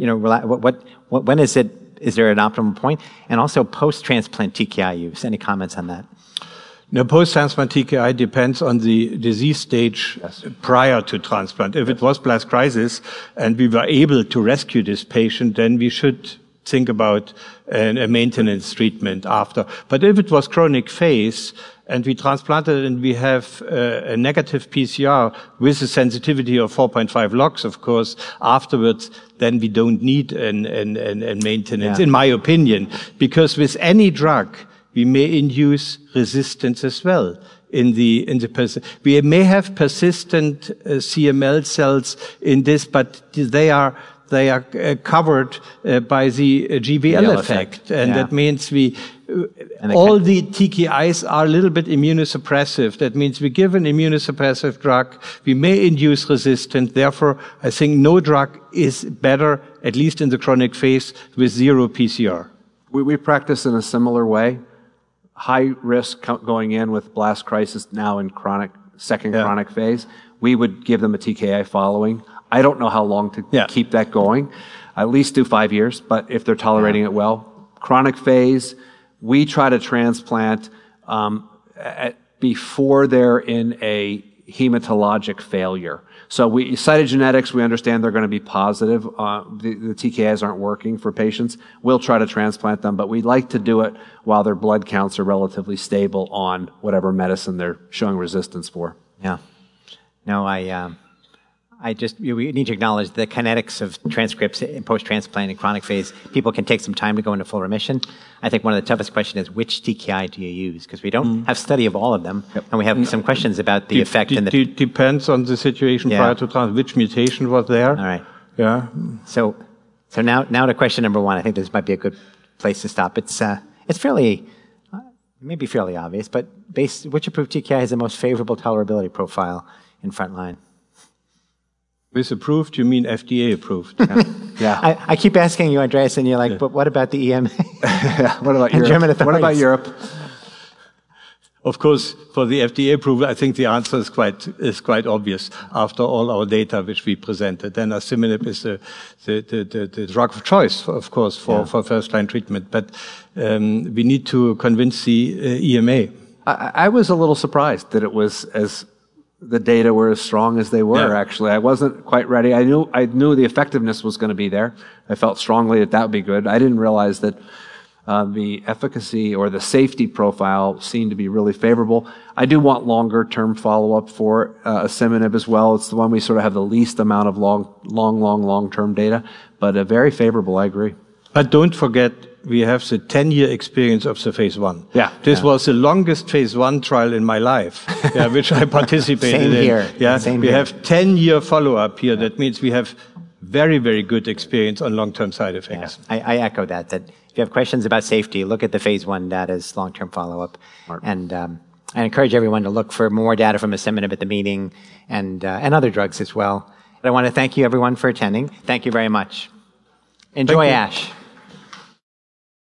when is there an optimal point? And also post-transplant TKI use. Any comments on that? Now, post-transplant TKI depends on the disease stage prior to transplant. If it was blast crisis and we were able to rescue this patient, then we should think about a maintenance treatment after. But if it was chronic phase and we transplanted and we have a negative PCR with a sensitivity of 4.5 logs, of course, afterwards, then we don't need a maintenance, in my opinion, because with any drug, we may induce resistance as well in the we may have persistent CML cells in this, but they are covered by the GBL effect, and that means all the TKIs are a little bit immunosuppressive. That means we give an immunosuppressive drug, we may induce resistance. Therefore, I think no drug is better, at least in the chronic phase, with zero PCR. We practice in a similar way. High risk going in with blast crisis now in second chronic phase. We would give them a TKI following. I don't know how long to keep that going. At least do 5 years, but if they're tolerating it well. Chronic phase, we try to transplant before they're in a hematologic failure. So cytogenetics, we understand they're going to be positive. The TKIs aren't working for patients. We'll try to transplant them, but we'd like to do it while their blood counts are relatively stable on whatever medicine they're showing resistance for. Yeah. No, we need to acknowledge the kinetics of transcripts in post-transplant and chronic phase. People can take some time to go into full remission. I think one of the toughest questions is which TKI do you use? Because we don't have study of all of them, and we have some questions about the effect. Depends on the situation prior to transplant, which mutation was there. All right. Yeah. So now to question number one. I think this might be a good place to stop. It's fairly, maybe fairly obvious, but which approved TKI has the most favorable tolerability profile in frontline? With approved, you mean FDA approved? Yeah. I keep asking you, Andreas, and you're like, but what about the EMA? What about Europe? What about Europe? Of course, for the FDA approval, I think the answer is quite obvious after all our data which we presented. Then asciminib is the drug of choice, of course, for first-line treatment. But we need to convince the EMA. I was a little surprised that it was the data were as strong as they were, actually. I wasn't quite ready. I knew the effectiveness was going to be there. I felt strongly that would be good. I didn't realize that the efficacy or the safety profile seemed to be really favorable. I do want longer-term follow-up for asciminib as well. It's the one we sort of have the least amount of long-term data, but very favorable, I agree. But don't forget, we have the 10-year experience of the phase 1. This was the longest phase 1 trial in my life, which I participated in. Same we here. have 10-year follow-up here. That means we have very, very good experience on long-term side effects. I echo that if you have questions about safety, look at the phase 1 data's long-term follow-up. And I encourage everyone to look for more data from asciminib at the meeting and other drugs as well. But I want to thank you, everyone, for attending. Thank you very much. Enjoy ASH.